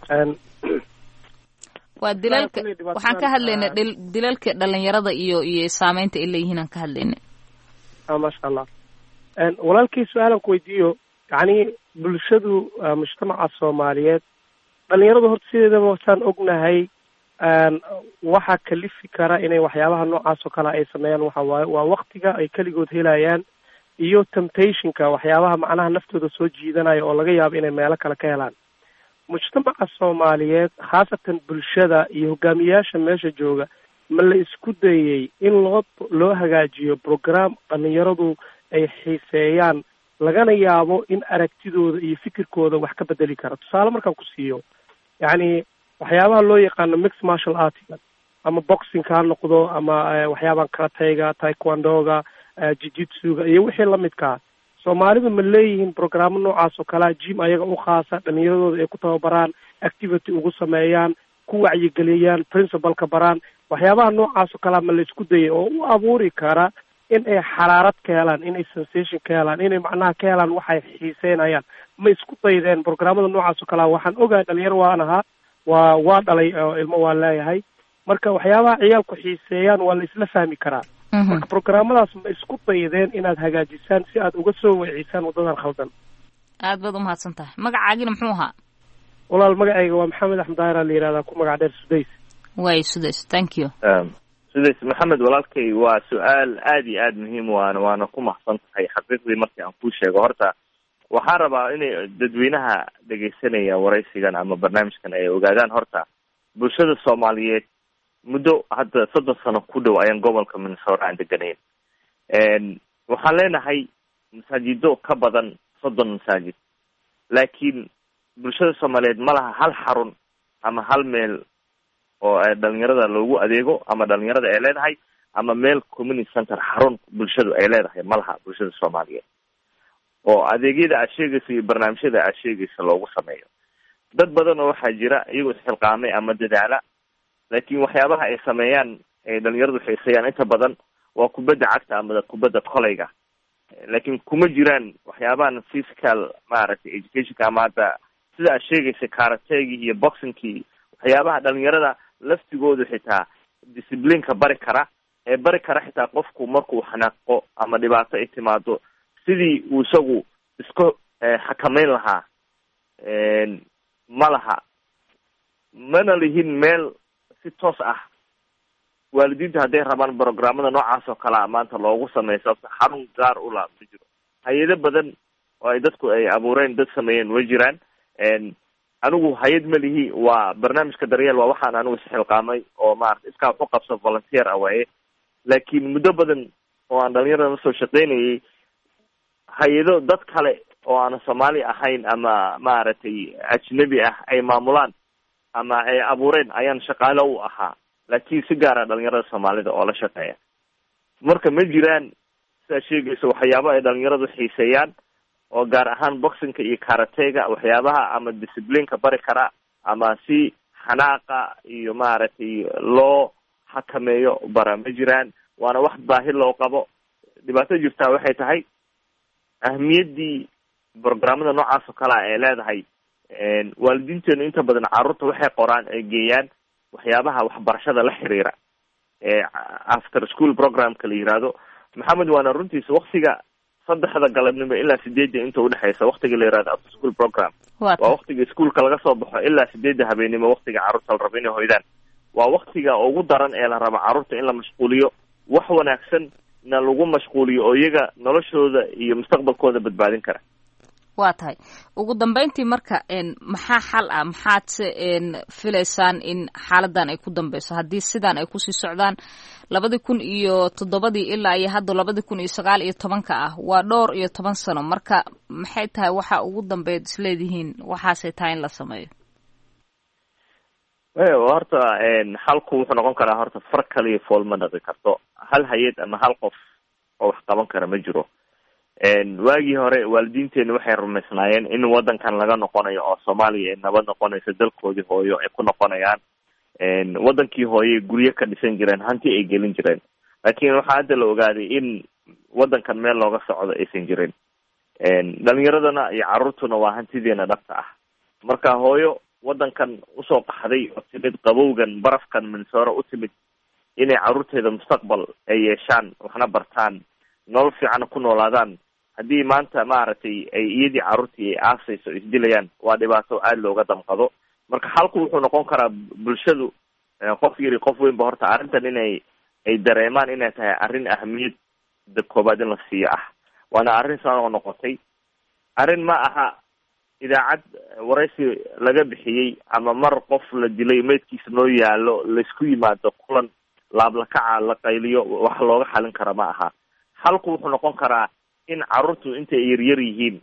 waa dilalka waxaan ka hadlaynay dilalka dhalinyarada iyo iyo saameynta ay leeyihiin aan ka hadlaynay. maasha allah. walaalkii su-aalan ku weydiiyo, yacni bulshadu mujtamaca soomaaliyeed dhalinyaradu horta sideedaba wasaan ognahay waxaa kalifi kara inay waxyaabaha noocaas oo kale ay sameeyaan waxa waaye waa waktiga ay keligood helayaan iyo temptationka waxyaabaha macnaha naftooda soo jiidanaya oo laga yaabo inay meelo kale ka helaan. mujtamaca soomaaliyeed khaasatan bulshada iyo hogaamiyayaasha meesha jooga ma la isku dayey in loo loo hagaajiyo program dhalinyaradu ay xiiseeyaan lagana yaabo in aragtidooda iyo fikirkooda wax ka bedeli kara? tusaale markaan ku siiyo, yacni waxyaabaha loo yaqaano mixed martial artiga ama boxingka ha noqdo ama waxyaabahan karatayga, taekwondoga, jiu-jitsuga iyo wixii lamidkaa, soomaalidu ma leeyihiin programo noocaas oo kalea jim ayaga u khaasa dhalinyaradooda ay ku tababaraan, activity ugu sameeyaan, ku wacyigeliyaan, principalka baraan? waxyaabaha noocaas oo kalea ma la isku dayay oo u abuuri kara in ay xaraarad ka helaan, inay sensation ka helaan, inay macnaha ka helaan waxay xiiseynayaan? ma isku daydeen programmada noocaas oo kalea? waxaan ogahay dhalinyaro waan ahaa, waa waa dhalay oo ilmo waan leeyahay, marka waxyaabaha ciyaalku xiiseeyaan waa la isla fahmi karaa. marka programmadaas ma isku daydeen inaad hagaajisaan si aad uga soo weecisaan wadadan khaldan? aad baad umahadsan tahay. magacaagina muxuu ahaa? walaal magacayga waa maxamed axmed daahir la yihahdaa, ku magac dheer Sudays. way Sudays, thank you. Sudays maxamed, walaalkay waa su-aal aad iyo aad muhiim waana waana ku mahadsan tahay. xaqiiqdii markii aan kuu sheego, horta waxaan rabaa inay dadweynaha dhegaysanaya waraysigan ama barnaamijkan ay ogaadaan, horta bulshada Soomaaliyeed muddo hadda soddon sano ku dhow ayaan gobolka Minnesota aan deganayn. waxaan leenahay masaajido ka badan soddon masaajid, laakiin bulshada Soomaaliyeed ma laha hal xarun ama hal meel oo dhalinyarada loogu adeego, ama dhalinyarada ay leedahay, ama meel community center xarun bulshadu ay leedahay ma laha bulshada Soomaaliyeed oo adeegyada aad sheegaysa iyo barnaamijyada aad sheegaysa loogu sameeyo. dad badan oo waxaa jira iyagoo isxilqaamay ama dadaala, laakiin waxyaabaha ay sameeyaan ay dhalinyaradu xiiseeyaan inta badan waa kubadda cagta ama kubadda kolayga, laakiin kuma jiraan waxyaabahan physical maaragtay educationka ama hadda sida aad sheegaysa karategii iyo boxingkii, waxyaabaha dhalinyarada laftigoodu xitaa disciplineka bari kara ee bari kara xitaa qofku markuu xanaaqo ama dhibaato ay timaado sidii uu isagu isku xakameyn lahaa. ma laha mana lihin meel si toos ah waalidiinta hadday rabaan programmada noocaas oo kalea maanta loogu sameeyo, sababta xarun gaar u la ma jiro. hay-ado badan oo ay dadku ay abuureen, dad sameeyeen way jiraan. anigu hay-ad ma lihi, waa barnaamijka daryeel, waa waxaan anigu isxilqaamay oo maarata iskaa waxu qabso volunteer ah waaye. laakiin muddo badan oo aan dhalinyarada la soo shaqaynayay, hay-ado dad kale oo aan Soomaali ahayn ama maaragtay ajnabi ah ay maamulaan ama ay abuureen ayaan shaqaale u ahaa, laakiin si gaara dhalinyarada Soomaalida oo la shaqeeya. marka ma jiraan sidaa sheegaysa waxyaaba ay dhalinyaradu xiiseeyaan oo gaar ahaan boxingka iyo karatega, waxyaabaha ama disciplineka bari kara ama si xanaaqa iyo maaragtay loo xakameeyo bara ma jiraan. waana wax baahi loo qabo. dhibaato jirtaa waxay tahay ahmiyaddii programmada noocaas oo kalea ay leedahay. waalidiinteenu inta badan carruurta waxay qoraan ay geeyaan waxyaabaha waxbarashada la xiriira ee after school programka la yihahdo. maxamed, waana runtiisa waktiga saddexda galabnimo ilaa sideedda inta udhexeysa waktiga la yihahdo after school program waa waktiga iskuolka laga soo baxo ilaa sideedda habeenimo, waktiga carruurta la rabo inay hoydaan. waa waktiga ugu daran ee la rabo carruurta in la mashquuliyo, wax wanaagsan na lagu mashquuliyo oo iyaga noloshooda iyo mustaqbalkooda badbaadin kara. waa tahay ugu dambeyntii marka maxaa xal ah maxaad filaysaan in xaaladan ay ku dambeyso haddii sidan ay kusii socdaan labadii kun iyo toddobadii ilaa iyo hadda labadii kun iyo sagaal iyo tobanka ah waa dhowr iyo toban sano marka maxay tahay waxa ugu dambeyd isleedihiin waxaasay tahay in la sameeyo horta xalku wuxuu noqon karaa horta far kaliya fool ma dhaqi karto hal hay-ad ama hal qof oo wax qaban kara ma jiro waagii hore waalidiinteenu waxay rumaysnaayeen in wadankan laga noqonayo oo soomaaliya ay nabad noqonayso dalkoodii hooyo ay ku noqonayaan wadankii hooye guryo ka dhisan jireen hanti ay gelin jireen laakiin waxaa hadda la ogaaday in wadankan meel looga socdo aysan jirin dhalinyaradana iyo carruurtuna waa hantideena dhabta ah marka hooyo wadankan usoo qaxday oo timid qabowgan barafkan minsooro u timid inay carruurteeda mustaqbal ay yeeshaan waxna bartaan nolol fiicana ku noolaadaan haddii maanta maaragtay ay iyadii carruurtii ay aasayso isdilayaan waa dhibaato aada looga damqado marka xalku wuxuu noqon karaa bulshadu qof yari qof weynba horta arrintan inay ay dareemaan inay tahay arrin ahamiyadda koobaad in la siiyo ah waana arrin soo noqotay arrin ma aha idaacad waraysi laga bixiyey ama mar qof la dilay meydkiisa noo yaalo laisku yimaado kulan laablakaca la qayliyo wax looga xalin kara ma aha halku wuxuu noqon karaa in carruurtu intay yaryar yihiin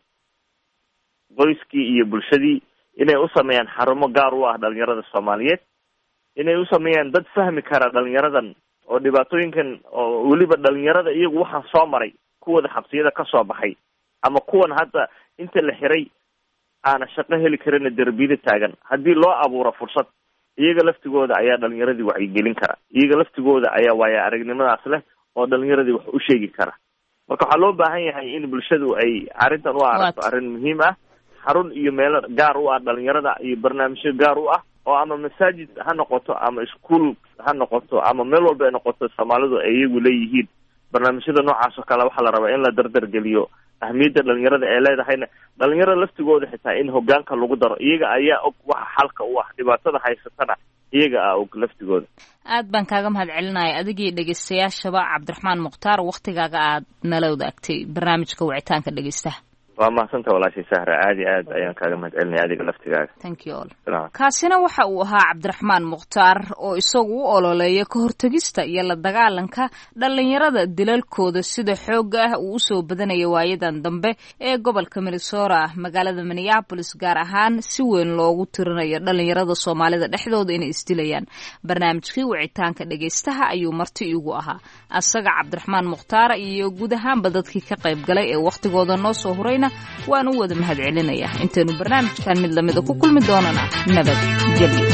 qoyskii iyo bulshadii inay u sameeyaan xarumo gaar u ah dhalinyarada soomaaliyeed inay u sameeyaan dad fahmi kara dhalinyaradan oo dhibaatooyinkan oo weliba dhalinyarada iyagu waxaan soo maray kuwada xabsiyada ka soo baxay ama kuwan hadda inta la xiray aana shaqo heli karina derbiyada taagan haddii loo abuuro fursad iyaga laftigooda ayaa dhalinyaradii wacyigelin kara iyaga laftigooda ayaa waaya aragnimadaas leh oo dhalinyaradii wax u sheegi kara marka waxaa loo baahan yahay in bulshadu ay arrintan u aragto arrin muhiim ah xarun iyo meelo gaar u ah dhalinyarada iyo barnaamijyo gaar u ah oo ama masaajid ha noqoto ama iskuol ha noqoto ama meel walba ay noqoto soomaalidu ay iyagu leeyihiin barnaamijyada noocaas oo kale waxaa la rabaa in la dardargeliyo ahmiyadda dhalinyarada ee leedahayna dhalinyarada laftigooda xitaa in hogaanka lagu daro iyaga ayaa og waxa xalka u ah dhibaatada haysatana iyaga ah og laftigooda aad baan kaaga mahad celinaya adigii dhegeystayaashaba cabdiraxmaan mukhtaar waktigaaga aad nala wadaagtay barnaamijka wicitaanka dhegeystaha waa mahadsantaha walaashay sahra aad iyo aad ayaan kaaga mahad celinaya adiga laftigaaga thank you all kaasina waxa uu ahaa cabdiraxmaan mukhtaar oo isagu u ololeeya ka hortegista iyo la dagaalanka dhalinyarada dilalkooda sida xooga ah uu usoo badanaya waayadan dambe ee gobolka minnesota magaalada minneapolis gaar ahaan si weyn loogu tirinayo dhalinyarada soomaalida dhexdooda inay isdilayaan barnaamijkii wicitaanka dhegeystaha ayuu marti igu ahaa asaga cabdiraxmaan mukhtaar iyo guud ahaanba dadkii ka qayb galay ee waktigooda noo soo hurayna waan u wada mahad celinaya intaynu barnaamijkan mid lamida ku kulmi doonana nabad gelyo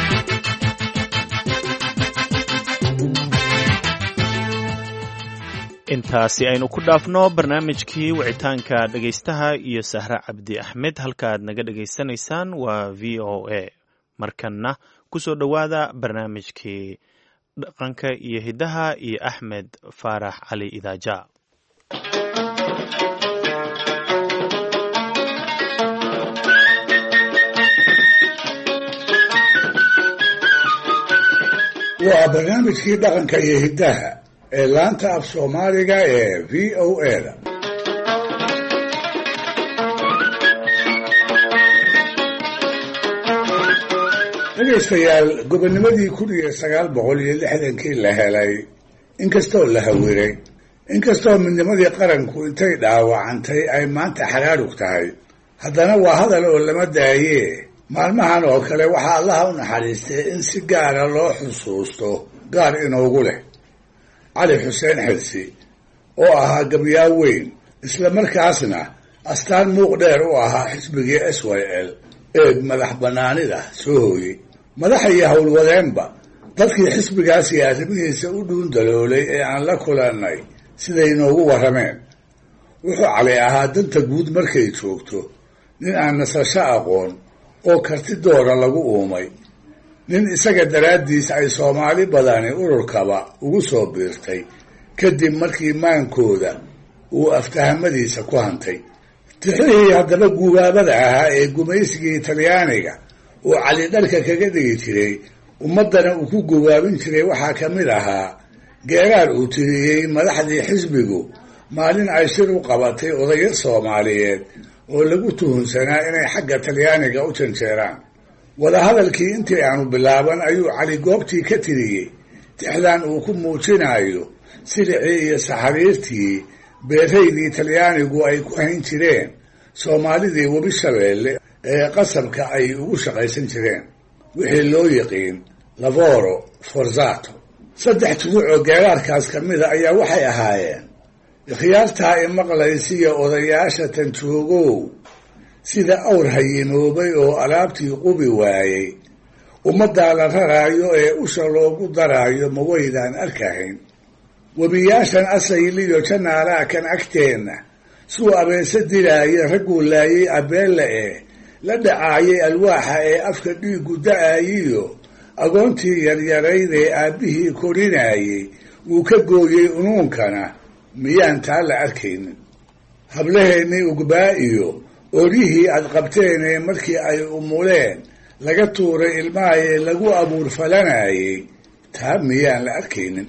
intaasi aynu ku dhaafno barnaamijkii wicitaanka dhegaystaha iyo sahre cabdi axmed halkaaad naga dhegaysanaysaan waa v o a markanna ku soo dhowaada barnaamijkii dhaqanka iyo hiddaha iyo axmed faarax cali idaaja waa barnaamijkii dhaqanka iyo hiddaha ee laanta af soomaaliga ee v o a da dhegaystayaal gobonimadii kun iyo sagaal boqol iyo lixdankii la helay inkastoo la hawiray inkastoo midnimadii qaranku intay dhaawacantay ay maanta xaraarug tahay haddana waa hadal oo lama daayee maalmahan oo kale waxaa allaha u naxariistay in si gaara loo xusuusto gaar inoogu leh cali xuseen xilsi oo ahaa gabyaa weyn isla markaasna astaan muuq dheer u ahaa xisbigii s y l eeg madax bannaanida soo hooyey madax iyo howlwadeenba dadkii xisbigaas iyo arrimihiisa u dhuundaloolay ee aan la kulannay siday inoogu warrameen wuxuu cali ahaa danta guud markay joogto nin aan nasasho aqoon oo karti doora lagu uumay nin isaga daraaddiis ay soomaali badani ururkaba ugu soo biirtay kadib markii maankooda uu aftahamadiisa ku hantay tixihii haddaba gubaabada ahaa ee gumaysigii talyaaniga uu cali dharka kaga dhigi jiray ummaddana uu ku gubaabin jiray waxaa ka mid ahaa geeraar uu tiriyey madaxdii xisbigu maalin ay shir u qabatay odayo soomaaliyeed oo lagu tuhunsanaa inay xagga talyaaniga u janjeeraan. wadahadalkii intii aanu bilaaban ayuu cali goobtii ka tiriyey tixdan uu ku muujinayo silicii iyo saxariirtii beeraydii talyaanigu ay ku hayn jireen soomaalidii webi shabeelle ee qasabka ay ugu shaqaysan jireen, wixii loo yiqiin lavoro forzato. saddex tuduc oo geeraarkaas ka mida ayaa waxay ahaayeen: ikhyaartaa imaqlaysiya odayaasha tan joogow, sida awr hayimoobay oo alaabtii qubi waayey, ummaddaa la raraayo ee usha loogu daraayo ma waydaan arkahayn. webiyaashan asayliyo janaalaa kan agteenna suu abeese dilaaya ragguu laayay abeelle ee la dhacaayay alwaaxa ee afka dhiigu da-aayiyo agoontii yaryarayd ee aabbihii korinaayey wuu ka gooyey unuunkana miyaan taa la arkaynin. hablaheennii ugbaa iyo oolihii aad qabteenee markii ay umuleen laga tuuray ilmahaye lagu abuur falanayey taa miyaan la arkaynin.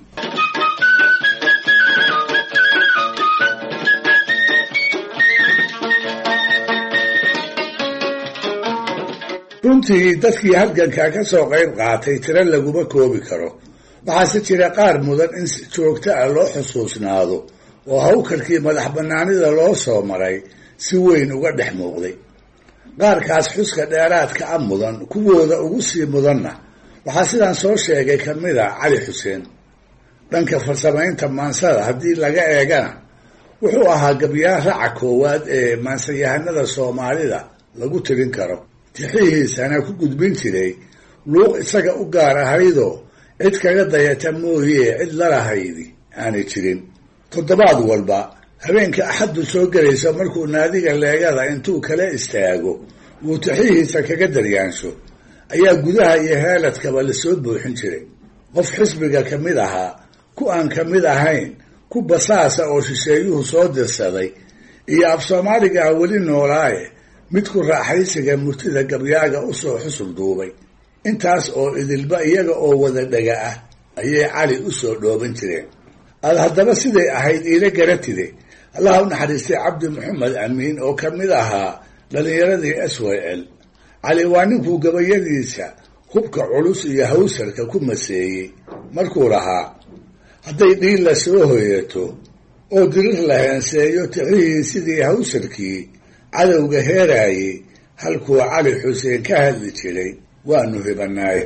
runtii dadkii halgankaa ka soo qayb qaatay tiro laguma koobi karo, waxaase jira qaar mudan in si joogto ah loo xusuusnaado oo hawkarkii madax bannaanida loo soo maray si weyn uga dhex muuqday. qaarkaas xuska dheeraadka a mudan kuwooda ugu sii mudanna waxaa sidaan soo sheegay ka mid a cali xuseen. dhanka farsamaynta maansada haddii laga eegana wuxuu ahaa gabyaar raca koowaad ee maansayahanada soomaalida lagu tirin karo. tixihiisana ku gudbin jiray luuq isaga u gaar ahaydoo cid kaga dayata mooyee cid lalahaydi aanay jirin. toddobaad walba habeenka axaddu soo gelayso markuu naadiga leegada intuu kala istaago wuu tixihiisa kaga daryaansho ayaa gudaha iyo heeladkaba lasoo buuxin jiray. qof xisbiga ka mid ahaa, ku aan ka mid ahayn, ku basaasa oo shisheeyuhu soo dirsaday, iyo af soomaaliga ah weli noolaaye midku raaxaysiga murtida gabyaaga usoo xusul duubay. intaas oo idilba iyaga oo wada dhaga ah ayay cali usoo dhooban jireen. aad haddaba siday ahayd iila garatide allaha u naxariistay cabdi maxamed amiin oo ka mid ahaa dhalinyaradii s y l. cali waa ninkuu gabayadiisa hubka culus iyo hawsarka ku maseeyey markuu lahaa: hadday dhiilla soo hoyato oo dirir la heenseeyo tixihii sidii hawsarkii cadowga heeraayey halkuu cali xuseen ka hadli jiray waanu hibanaaye.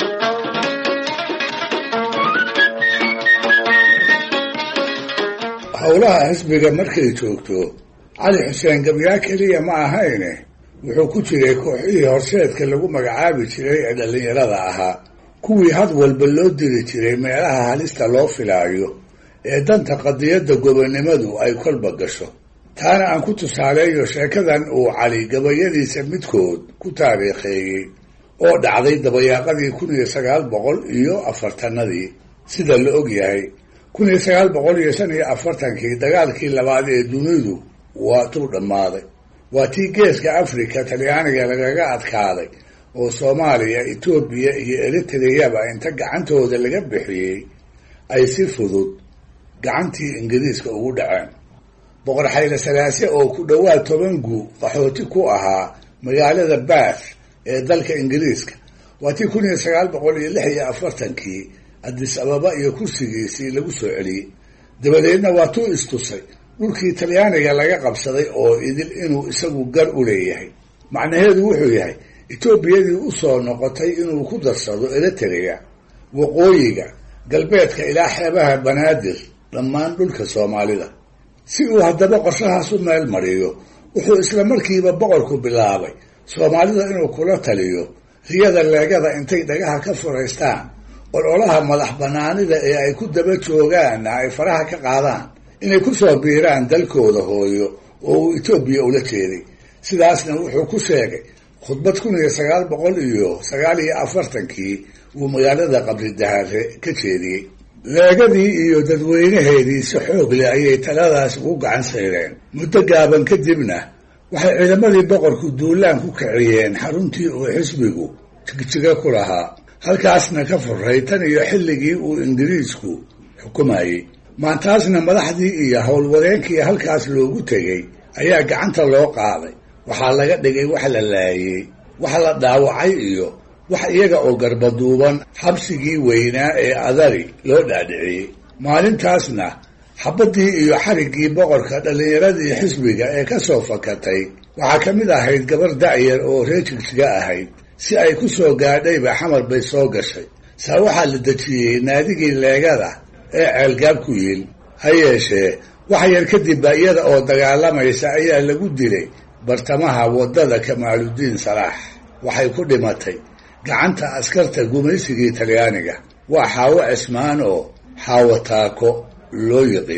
howlaha xisbiga markay joogto cali xuseen gabyaa keliya ma ahayne wuxuu ku jiray kooxihii horseedka lagu magacaabi jiray ee dhallinyarada ahaa, kuwii had walba loo diri jiray meelaha halista loo filaayo ee danta qadiyadda gobonnimadu ay kolba gasho. taana aan ku tusaaleeyo sheekadan uu cali gabayadiisa midkood ku taariikheeyey oo dhacday dabayaaqadii kun iyo sagaal boqol iyo afartanadii. sida la og yahay kun iyo sagaal boqol iyo shan iyo afartankii dagaalkii labaad ee dunidu waa tuu dhammaaday. waa tii geeska africa talyaaniga lagaga adkaaday oo soomaaliya, etoobiya iyo eritreyaba inta gacantooda laga bixiyey ay si fudud gacantii ingiriiska ugu dhaceen. boqor xayle salaase oo ku dhowaad toban guu qaxooti ku ahaa magaalada bath ee dalka ingiriiska waa tii kun iyo sagaal boqol iyo lix iyo afartankii addis ababa iyo kursigiisii lagu soo celiyey. dabadeedna waa tuu istusay dhulkii talyaaniga laga qabsaday oo idil inuu isagu gar u leeyahay. macnaheedu wuxuu yahay etoobiyadii usoo noqotay inuu ku darsado eritrea, waqooyiga, galbeedka ilaa xeebaha banaadir, dhammaan dhulka soomaalida. si uu haddaba qorshahaas u meel mariyo wuxuu isla markiiba boqorku bilaabay soomaalida inuu kula taliyo riyada leegada intay dhagaha ka furaystaan ololaha madax banaanida ee ay ku daba joogaanna ay faraha ka qaadaan inay ku soo biiraan dalkooda hooyo oo uu etoobiya ula jeeday. sidaasna wuxuu ku sheegay khudbad kun iyo sagaal boqol iyo sagaal iyo afartankii uu magaalada qabri dahaare ka jeediyey. leegadii iyo dadweynaheedii si xoog leh ayay taladaas ugu gacan sayreen. muddo gaaban kadibna waxay ciidamadii boqorku duulaan ku kiciyeen xaruntii uu xisbigu jigjiga ku lahaa, halkaasna ka furay tan iyo xilligii uu ingiriisku xukumayey. maantaasna madaxdii iyo howlwadeenkii halkaas loogu tegey ayaa gacanta loo qaaday waxaa laga dhigay wax la laayey wax la dhaawacay iyo wax iyaga oo garbaduuban xabsigii weynaa ee adari loo dhaadhiciyey. maalintaasna xabaddii iyo xariggii boqorka dhallinyaradii xisbiga ee ka soo fakatay waxaa ka mid ahayd gabar da'yar oo reer Jigjiga ahayd. si ay ku soo gaadhayba xamar bay soo gashay. saa waxaa la dejiyey naadigii leegada ee ceelgaab ku yiil. ha yeeshee wax yar kadib ba iyada oo dagaalamaysa ayaa lagu dilay bartamaha waddada Kamaaludiin Salaax. waxay ku dhimatay gacanta askarta gumaysigii Talyaaniga. waa Xaawo Cismaan oo Xaawo Taako loo yiqiin.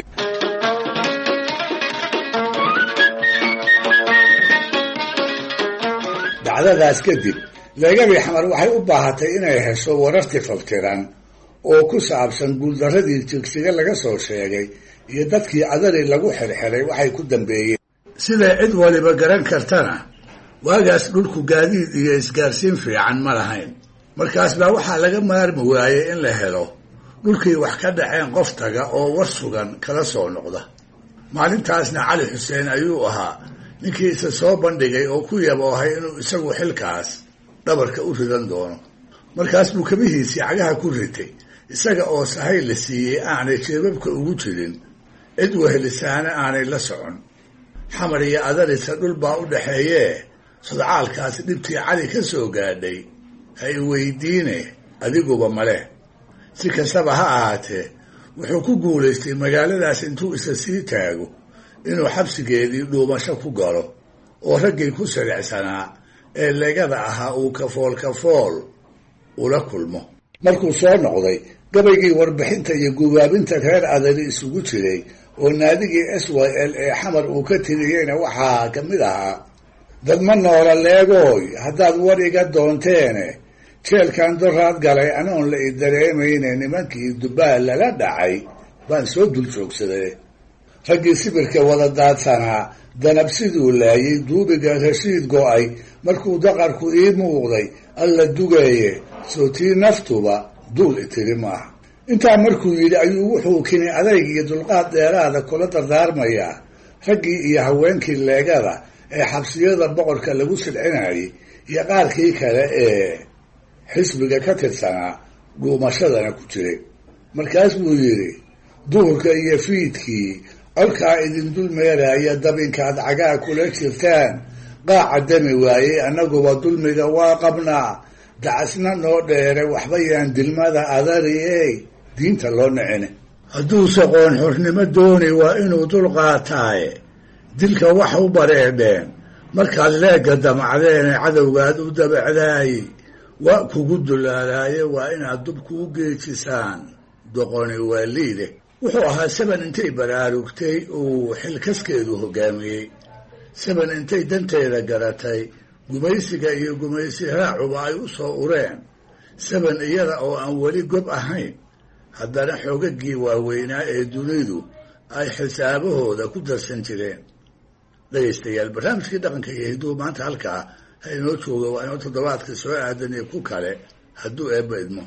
dacdadaas kadib leegadii xamar waxay u baahatay inay hesho wararti faftiran oo ku saabsan guuldaradii Jigjiga laga soo sheegay iyo dadkii adari lagu xirxiray waxay ku dambeeyeen. sida cid waliba garan kartana waagaas dhulku gaadiid iyo isgaarsiin fiican ma lahayn. markaas baa waxaa laga maarmi waayey in la helo dhulkii wax ka dhaceen qof taga oo war sugan kala soo noqda. maalintaasna Cali Xuseen ayuu ahaa ninkii isa soo bandhigay oo ku yaboohay inuu isagu xilkaas dhabarka u ridan doono. markaas buu kabihiisii cagaha ku ritay isaga oo sahay la siiyey aanay jeebabka ugu jirin cid wehelisaana aanay la socon. xamar iyo adarisa dhul baa u dhaxeeyee sodcaalkaasi dhibtii Cali ka soo gaadhay hay weydiine adiguba male. si kastaba ha ahaatee wuxuu ku guulaystay magaaladaas intuu isa sii taago inuu xabsigeedii dhuumasho ku galo oo raggii ku siricsanaa ee leegada ahaa uu kafool kafool ula kulmo. markuu soo noqday gabaygii warbixinta iyo gubaabinta reer adari isugu jiray oo naadigii S Y L ee xamar uu ka tiriyeyna waxaa ka mid ahaa: dad ma noola leegooy haddaad war iga doonteene jeelkan doraad galay anoon la i dareemayne nimankii dubaal lala dhacay baan soo dul joogsaday. raggii sibirka wada daadsanaa danab siduu laayay duubiga rashiid go'ay markuu daqarku ii muuqday alla dugeeye soo tii naftuba duul itiri maaha. intaa markuu yidhi ayuu wuxuu kini adayg iyo dulqaad dheeraada kula dardaarmayaa raggii iyo haweenkii leegada ee xabsiyada boqorka lagu silcinayay iyo qaarkii kale ee xisbiga ka tirsanaa guumashadana ku jiray. markaas buu yidhi: duhurka iyo fiidkii colkaa idin dul meeraya dabinkaad cagaa kula jirtaan qaaca dami waayey annaguba dulmiga waa qabnaa dacasna noo dheere waxba yaan dilmada adariyey diinta loo nicine. hadduuse qoon xornimo dooni waa inuu dul qaataaye dilka wax u bareedheen markaad leega damacdeene cadowgaad u dabacdaaye waa kugu dulaalaaye waa inaad dub kuu geejisaan doqoni waa liide. wuxuu ahaa saban intay baraarugtay uu xilkaskeedu hoggaamiyey, saban intay danteeda garatay gumaysiga iyo gumaysi raacuba ay u soo ureen, saban iyada oo aan weli gob ahayn haddana xoogagii waaweynaa ee dunidu ay xisaabahooda ku darsan jireen. dhegaystayaal, barnaamijkii dhaqanka iyo hidduu maanta halkaa ha inoo jooga. waa inoo toddobaadka soo aadan iyo ku kale hadduu eebba idmo.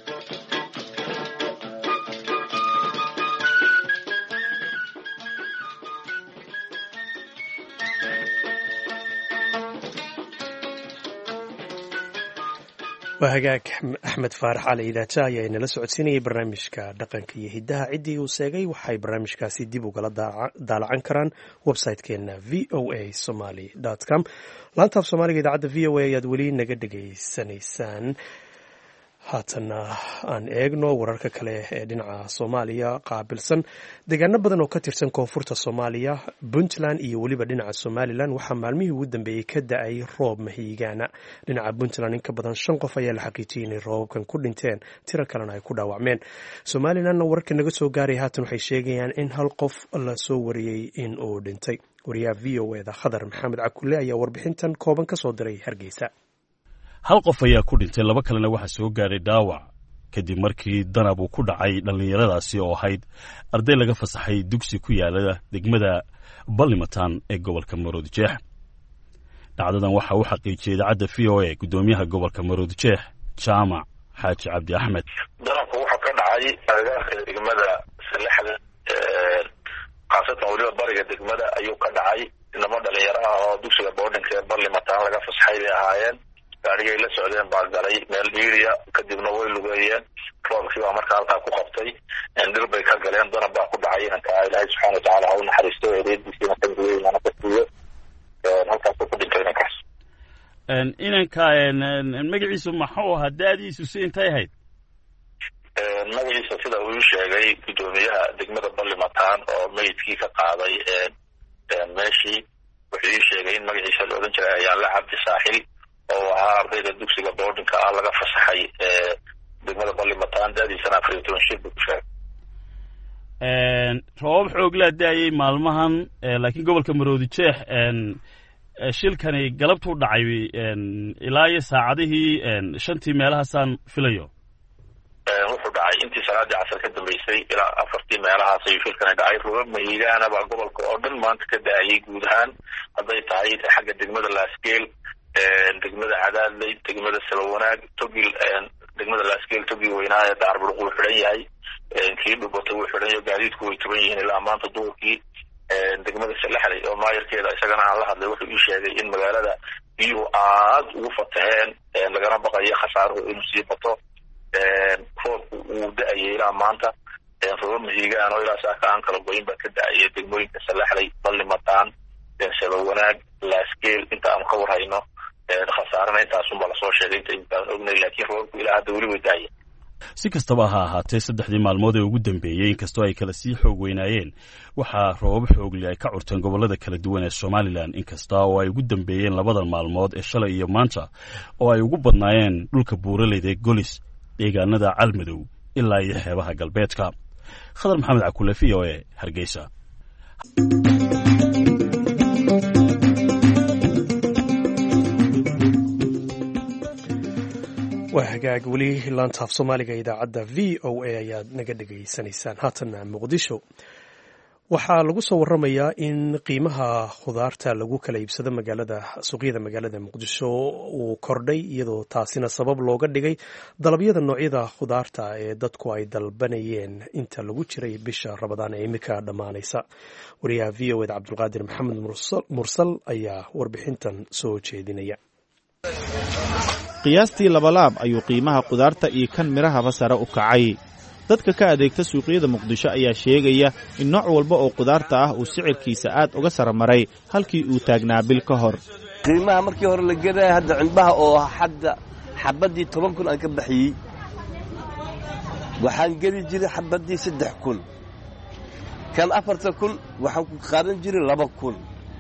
waa hagaag axmed faarax cali idaaja ayaa inala socodsiinayay barnaamijka dhaqanka iyo hiddaha. ciddii uu seegay waxay barnaamijkaasi dib ugala daalacan karaan website-keena v o a somaly dot com. laantaaf soomaaliga idaacadda v o a ayaad weli naga dhegaysanaysaan. haatanna aan eegno wararka kale ee dhinaca soomaaliya qaabilsan. deegaano badan oo ka tirsan koonfurta soomaaliya, puntland iyo weliba dhinaca somalilan waxaa maalmihii ugu dambeeyey ka da-ay roob mahiigaana. dhinaca puntland in ka badan shan qof ayaa la xaqiijiyey inay roobabkan ku dhinteen, tiro kalena ay ku dhaawacmeen. somalilanna wararka naga soo gaaray haatan waxay sheegayaan in hal qof la soo wariyey in uu dhintay. wariyaha v o eda khadar maxamed cakulle ayaa warbixintan kooban ka soo diray hargeysa. hal qof ayaa ku dhintay, laba kalena waxaa soo gaaray dhaawac kadib markii danab uu ku dhacay dhallinyaradaasi oo ahayd arday laga fasaxay dugsi ku yaala degmada ballimatan ee gobolka maroodijeex. dhacdadan waxaa u xaqiijiyey idaacadda v o a guddoomiyaha gobolka maroodijeex jaamac xaaji cabdi axmed. danabku wuxuu ka dhacay agagaarka degmada salexda, khaasatan weliba bariga degmada ayuu ka dhacay. inama dhalinyaro ah oo dugsiga boardinka ee barlimataan laga fasaxay bay ahaayeen. gaarigay la socdeen baa galay meel dhiiriya, kadibna way lugeeyeen. roobkii baa markaa halkaa ku qabtay, dhir bay ka galeen, danab baa ku dhacay. inankaa ilaahay subxaana watacaala ha u naxariisto, eedeediisiina ka gudeeyana ka siiyo. halkaasuu ku dhintay inankaas. inanka magaciisu maxuu ahaa, da-diisu si intay ahayd? magaciisa sida uu sheegay guddoomiyaha degmada barlimataan oo meydkii ka qaaday meeshii, wuxuu ii sheegay in magaciisa la odhan jiray ayaanle cabdi saaxil oo ahaa ardayda dugsiga boardinka ah laga fasaxay degmada barlimataan, da-diisana afar iyo toban shir buu ku sheegay. roobab xoog laa da-ayay maalmahan, laakiin gobolka maroodi jeex shilkani galabtuu dhacay ilaa iyo saacadihii shantii meelahaasaan filayo. wuxuu dhacay intii salaadii casar ka dambeysay ilaa afartii meelahaas ayuu shilkani dhacay. roobab mahigaana baa gobolka oo dhan maanta ka da-ayay guud ahaan, hadday tahay xagga degmada laasgeel, degmada cadaadley, degmada sabawanaag, togil, degmada laasgeel togil weynaa ee daarburuq wuu xidhan yahay, kii dhubata wuu xidhan yahay, gaadiidku way tuban yihiin ilaa maanta duhurkii. degmada salaxley oo maayarkeeda isagana aan la hadlay wuxuu ii sheegay in magaalada biyuhu aad ugu fataheen, lagana baqayo khasaaruhu inuu sii bato. roobku uu da-ayay ilaa maanta, roobab mahigaan oo ilaa saaka aan kala goyin baa ka da-ayay degmooyinka salaxley, barlimataan, sabawanaag, laasgeel. inta aan ka warhayno khasaarana intaasunbaa lasoo sheegay inta intaan ognay, laakiin roobabku ilaa hadda weli way da-ayeen. si kastaba ha ahaatee saddexdii maalmood ee ugu dambeeyey inkastoo ay kala sii xoog weynaayeen, waxaa roobab xoogli ay ka curteen gobollada kala duwan ee somalilan, inkasta oo ay ugu dambeeyeen labadan maalmood ee shalay iyo maanta, oo ay ugu badnaayeen dhulka buuraleyda ee golis, deegaanada calmadow ilaa iyo xeebaha galbeedka. khadar maxamed cakule, v o e, hargeysa. waa hagaag weli laanta af soomaaliga idaacadda v o a ayaad naga dhegaysanaysaan. haatanna muqdisho waxaa lagu soo waramayaa in qiimaha khudaarta lagu kala iibsado magaalada suuqyada magaalada muqdisho uu kordhay, iyadoo taasina sabab looga dhigay dalabyada noocyada khudaarta ee dadku ay dalbanayeen inta lagu jiray bisha rabadaan ee imika dhammaanaysa. wariyaha v o eda cabdulqaadir maxamed mursal ayaa warbixintan soo jeedinaya. qiyaastii labalaab ayuu qiimaha khudaarta iyo kan midhahaba sare u kacay. dadka ka adeegta suuqyada muqdisho ayaa sheegaya in nooc walba oo khudaarta ah uu sicirkiisa aad uga sara maray halkii uu taagnaa bil ka hor. qiimaha markii hore la gadaya hadda cimbaha oo hadda xabaddii toban kun aan ka baxiyey, waxaan geli jiray xabaddii saddex kun, kan afartan kun waxaan ku qaadan jiray laba kun.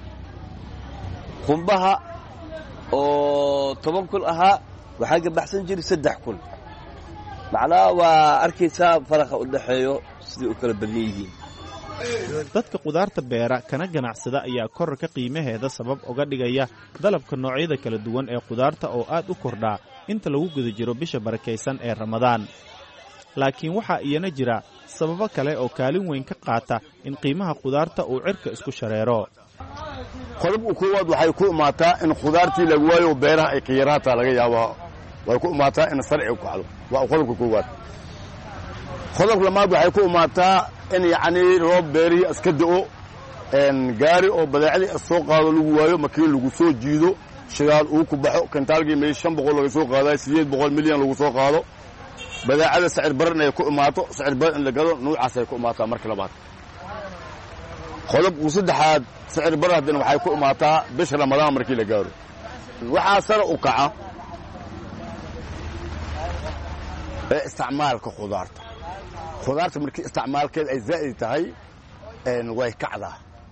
qumbaha oo toban kun ahaa waxaan ka baxsan jiray saddex kun. macnaha waa arkaysaa faraqa u dhexeeyo sidai u kala badan yihiin. dadka khudaarta beera kana ganacsada ayaa korarka qiimaheeda sabab uga dhigaya dalabka noocyada kala duwan ee khudaarta oo aad u kordhaa inta lagu guda jiro bisha barakaysan ee ramadaan. laakiin waxaa iyana jira sababo kale oo kaalin weyn ka qaata in qiimaha khudaarta uu cirka isku shareero. qodobka koowaad waxay ku imaataa in khudaartii lagu waayo beeraha ay qiiraata laga yaabaa, way ku imaataa in sarci ku kacdo. waa qodobka koowaad. qodobka labaad waxay ku imaataa in yacni roob beeri iska da'o, gaari oo badeecadii soo qaado lagu waayo, markii lagu soo jiido shidaal uu ku baxo, kantaalkii meel shan boqol laga soo qaaday sideed boqol milyan lagu soo qaado, badeecada sicir baran ay ku imaato, sicir baran in la gado nuucaas ay ku imaataa marka labaad. qodobka saddexaad sicir baran haddana waxay ku imaataa bisha ramadaan markii la gaaro. waxaa sare u kaca ee isticmaalka khudaarta. khudaarta markii isticmaalkeeda ay zaa'id tahay way kacdaa.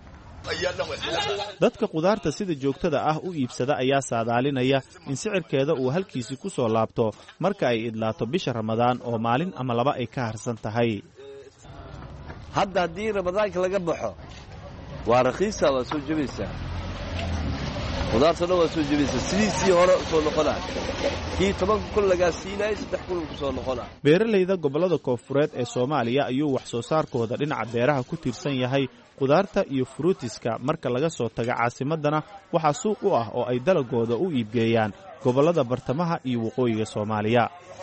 dadka khudaarta sida joogtada ah u iibsada ayaa saadaalinaya in sicirkeeda uu halkiisii ku soo laabto marka ay idlaato bisha ramadaan oo maalin ama laba ay ka harsan tahay. hadda haddii ramadaanka laga baxo waa rakiisa, waa soo jebaysaa. khudaartana waa soo jebaysaa, sidiisii hore usoo noqonaa. kii tobanka kun lagaa siinayay saddex kun ku soo noqonaa. beeralayda gobollada koonfureed ee soomaaliya ayuu wax soo saarkooda dhinaca beeraha ku tiirsan yahay. khudaarta iyo furuutiska marka laga soo taga caasimaddana waxaa suuq u ah oo ay dalagooda u iibgeeyaan gobollada bartamaha iyo waqooyiga soomaaliya.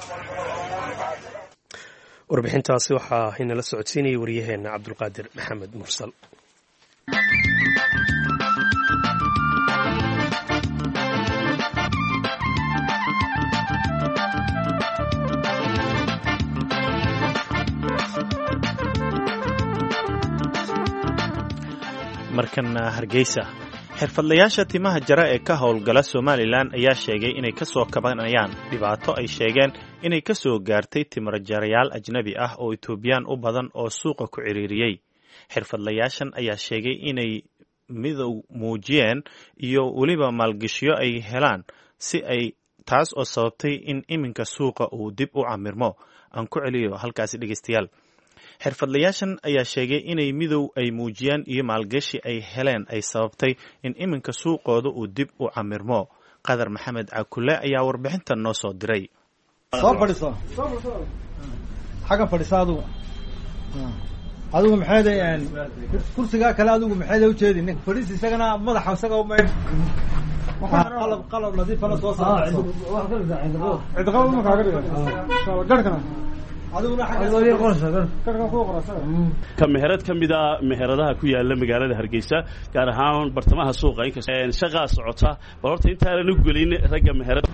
warbixintaasi waxaa inala socodsiinayay waryaheenna cabdulqaadir maxamed mursal. markana hargeysa xirfadlayaasha timaha jara ee ka howlgala somalilan ayaa sheegay inay ka soo kabanayaan dhibaato ay sheegeen inay ka soo gaartay timarjarayaal ajnabi ah oo etoobiyaan u badan oo suuqa ku ciriiriyey xirfadlayaashan ayaa sheegay inay midow muujiyeen iyo weliba maalgashiyo ay helaan si ay taas oo sababtay in iminka suuqa uu dib u camirmo aan ku celiyo halkaasi dhegeystayaal xirfadlayaashan ayaa sheegay inay midow ay muujiyaan iyo maalgashi ay heleen ay sababtay in iminka suuqooda uu dib u camirmo qadar maxamed cakule ayaa warbixintan noo soo diray soo fadhiso xagga fadhiso adigu adigu maxay kursiga kale adigu maxay u jeedin ninka fadhiis isagana madaxa isaga u meed waxa qalab qalab nadiif ah soo saarayso wax kale zaacin cid qabo ma kaaga dhigo garkana ka meherad ka mid a meheradaha ku yaala magaalada hargeysa gaar ahaan bartamaha suuqa inkastoo shaqaa socota bal horta intaanan u gelin ragga meherad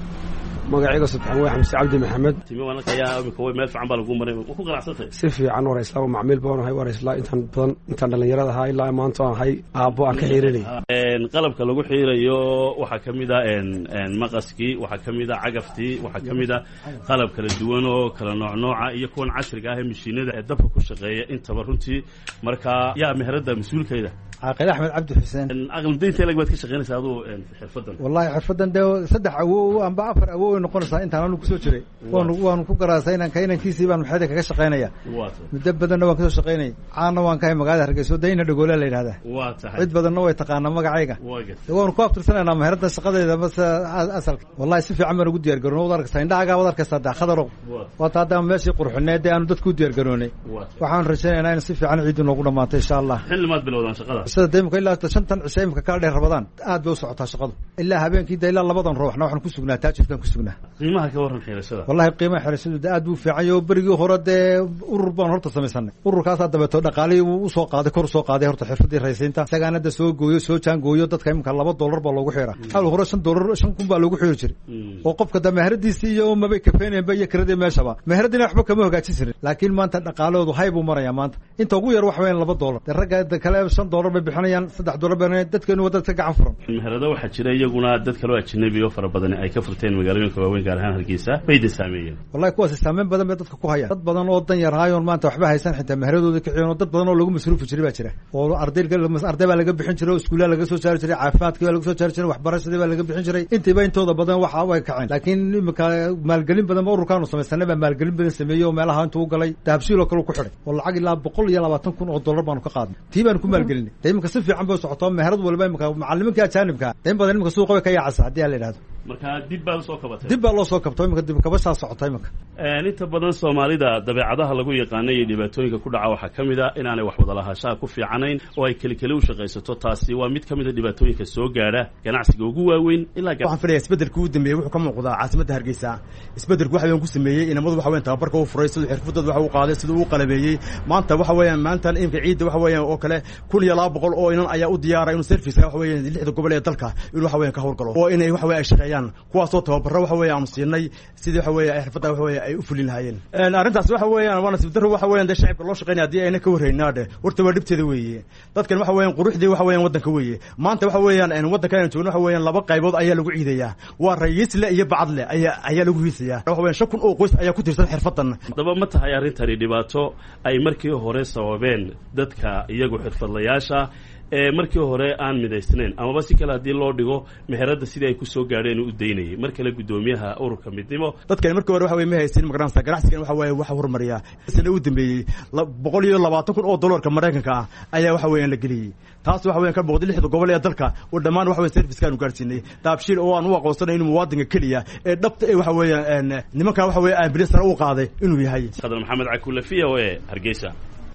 magacayga subxaan waa xamse cabdi maxamed timi wanaka ayaa imika way meel fiican baa lagu maray ku qanacsantay si fiican war islaam macmiil baan ahay war islaam intaan badan intaan dhalinyarada ahaa ilaa maanta aan ahay aabbo aan ka xiirinay een qalabka lagu xiirayo waxa kamid ah een een maqaskii waxa kamid ah cagaftii waxa kamid ah qalab kala duwan oo kala nooc nooca iyo kuwan casriga ah ee mashiinada ee dabka ku shaqeeya intaba runtii marka yaa meherada mas'uulkeeda عاقل أحمد عبد الحسين أغلب دين تلاقي بعد كشغلين سادو حرفة والله حرفة ده صدق أبوه أم بعفر أبوه نقول صا أنت أنا نقول سوتشري وان وان كوكرا سينا كاينا كيسي بان محدك كشغلين يا مدب بدن نوع كشغلين عنا وان كاي مقعد هرجس ودينا نقول له هذا عد بدن نوع يتقانا مقعيقة وان كوافر سنة أنا مهرت الشقة إذا بس أسأل والله سيف عمر ودي يرجعون وضرك سين دعاء وضرك صدق خضروا وتعدى ماشي قرحنا ده أنا دت كودي يرجعوني وحن رجعنا أنا سيف عن عيد نقول ما إن شاء الله حل ما تبلودان شقة sida deemka ilaa shantan cisayimka ka dheer rabadaan aad bay u socotaa shaqadu ilaa habeenkii ilaa labadan ruuxna waxaan ku sugnaa taajirkan ku sugnaa qiimaha ka waran xirashada wallahi qiimaha xirashada aad buu fiican yahay berigii hore de urur baan horta sameeysanay ururkaas aad dabato dhaqaalii uu soo qaaday kor soo qaaday horta xirfadii raysiinta sagaanada soo gooyo soo jaan gooyo dadka imka laba dollar baa loogu xiraa hal hore shan dollar shan kun baa loogu xiri jiray oo qofka da meheradiisii iyo mabay kafeeneen bay kiradii meeshaba meheradina waxba kama hagaajin jirin laakiin maanta dhaqaaloodu hay buu maraya maanta inta ugu yar wax weyn laba dollar ragga kale shan dollar bay bixinayaan saddex dollar baa dadkeenu wada ka gacan furan meherada waxa jira iyaguna dad kale oo ajnabi oo fara badan ay ka furteen magaalooyinka waaweyn gaar ahaan Hargeysa bay saameeyeen wallahi kuwaas saameyn badan bay dadka ku hayaan dad badan oo dan yar haayoon maanta waxba haysan xitaa meheradooda ka ciidan dad badan oo lagu masruufi jiray baa jira oo ardayga arday baa laga bixin jiray oo iskuulada laga soo saari jiray caafimaadka baa laga soo saari jiray waxbarashada baa laga bixin jiray intiiba intooda badan waxa way kaceen laakiin imika maalgelin badan oo ururkan uu sameeysanay baa maalgelin badan sameeyay oo meelaha intuu u galay dahabshiil oo kale ku xiray oo lacag ilaa boqol iyo labaatan kun oo dollar baan ka qaadnay tii baan ku maalgelinay imika si fiican baa socoto meherad walba imika macalimiinka ajaanibka in badan imika suuqa way ka yaacaysa hadii la yiraahdo marka dib baa soo kabatay dib baa loo soo kabtay imika dib kabasha socotay imika ee inta badan Soomaalida dabeecadaha lagu yaqaan iyo dhibaatooyinka ku dhaca waxa kamid ah inaanay wax wada lahaanshaha ku fiicanayn oo ay kali kali u shaqaysato taasi waa mid kamid ah dhibaatooyinka soo gaara ganacsiga ugu waaweyn ilaa waxaan filayaa isbedelku uu dambeeyay wuxuu ka muuqdaa caasimadda Hargeysa isbedelku waxa weyn ku sameeyay inamadu waxa weyn tababarka uu furay sidoo xirfadooda waxa uu qaaday sidoo uu qalabeeyay maanta waxa weeyaan maanta imka ciid waxa weeyaan oo kale kun iyo laba boqol oo inan ayaa u diyaaray inuu service waxa weeyaan lixda gobol ee dalka inuu waxa weeyaan ka howlgalo oo inay waxa weeyaan shaqeeyaan kuwaasoo tababaro waxa weeyaan siinay sidii waxa weeyaan xirfadda waxa weeyaan ay u fulin lahaayeen een arintaas waxa weeyaan wana sibdaro waxa weeyaan shacabka loo shaqeynaa hadii ayna ka wareynaade warta waa dhibteeda weeye dadkan waxa weeyaan quruxdii waxa weeyaan wadanka weeye maanta waxa weeyaan een wadanka aan joogno waxa weeyaan laba qaybood ayaa lagu ciidayaa waa rayiisle iyo bacadle ayaa ayaa lagu hiisayaa waxa weeyaan shakun oo qoys ayaa ku tirsan xirfadan daba ma tahay arintani dhibaato ay markii hore sababeen dadka iyagu xirfadlayaasha ee markii hore aan midaysnayn amaba si kale hadii loo dhigo meherada sidii ay ku soo gaadheen u deynayay marka la gudoomiyaha ururka midnimo dadkan markii hore waxa weey ma haysan magaranaysa ganacsigan waxa weey waxa hormariya sida uu dambeeyay boqol iyo labaatan kun oo dollarka Mareykanka ah ayaa waxa weeyaan la geliyay taas waxa weeyaan ka boqol lixda gobol ee dalka oo dhamaan waxa weey service-kan u gaarsiinay taabshiil oo aan u aqoonsanay inuu muwaadinka kaliya ee dhabta ee waxa weeyaan nimanka waxa weey aan bilisar u qaaday inuu yahay Qadar Maxamed Cakule V O A Hargeysa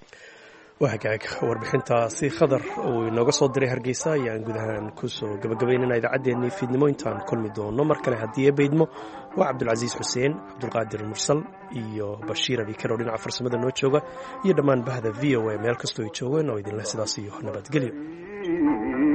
wahagaag warbixintaasi khadar uu inooga soo diray Hargeysa ayaan gudahaan ku soo gabagabaynayna idaacaddeenii fiidnimo intaan kulmi doono mar kale haddii ay baydmo waa Cabdulcasiis Xuseen Cabdulqaadir Mursal iyo Bashiir Abi Karo dhinaca farsamada noo jooga iyo dhammaan bahda V O A meel kastoo ay joogaan oo idinla sidaas iyo nabadgelyo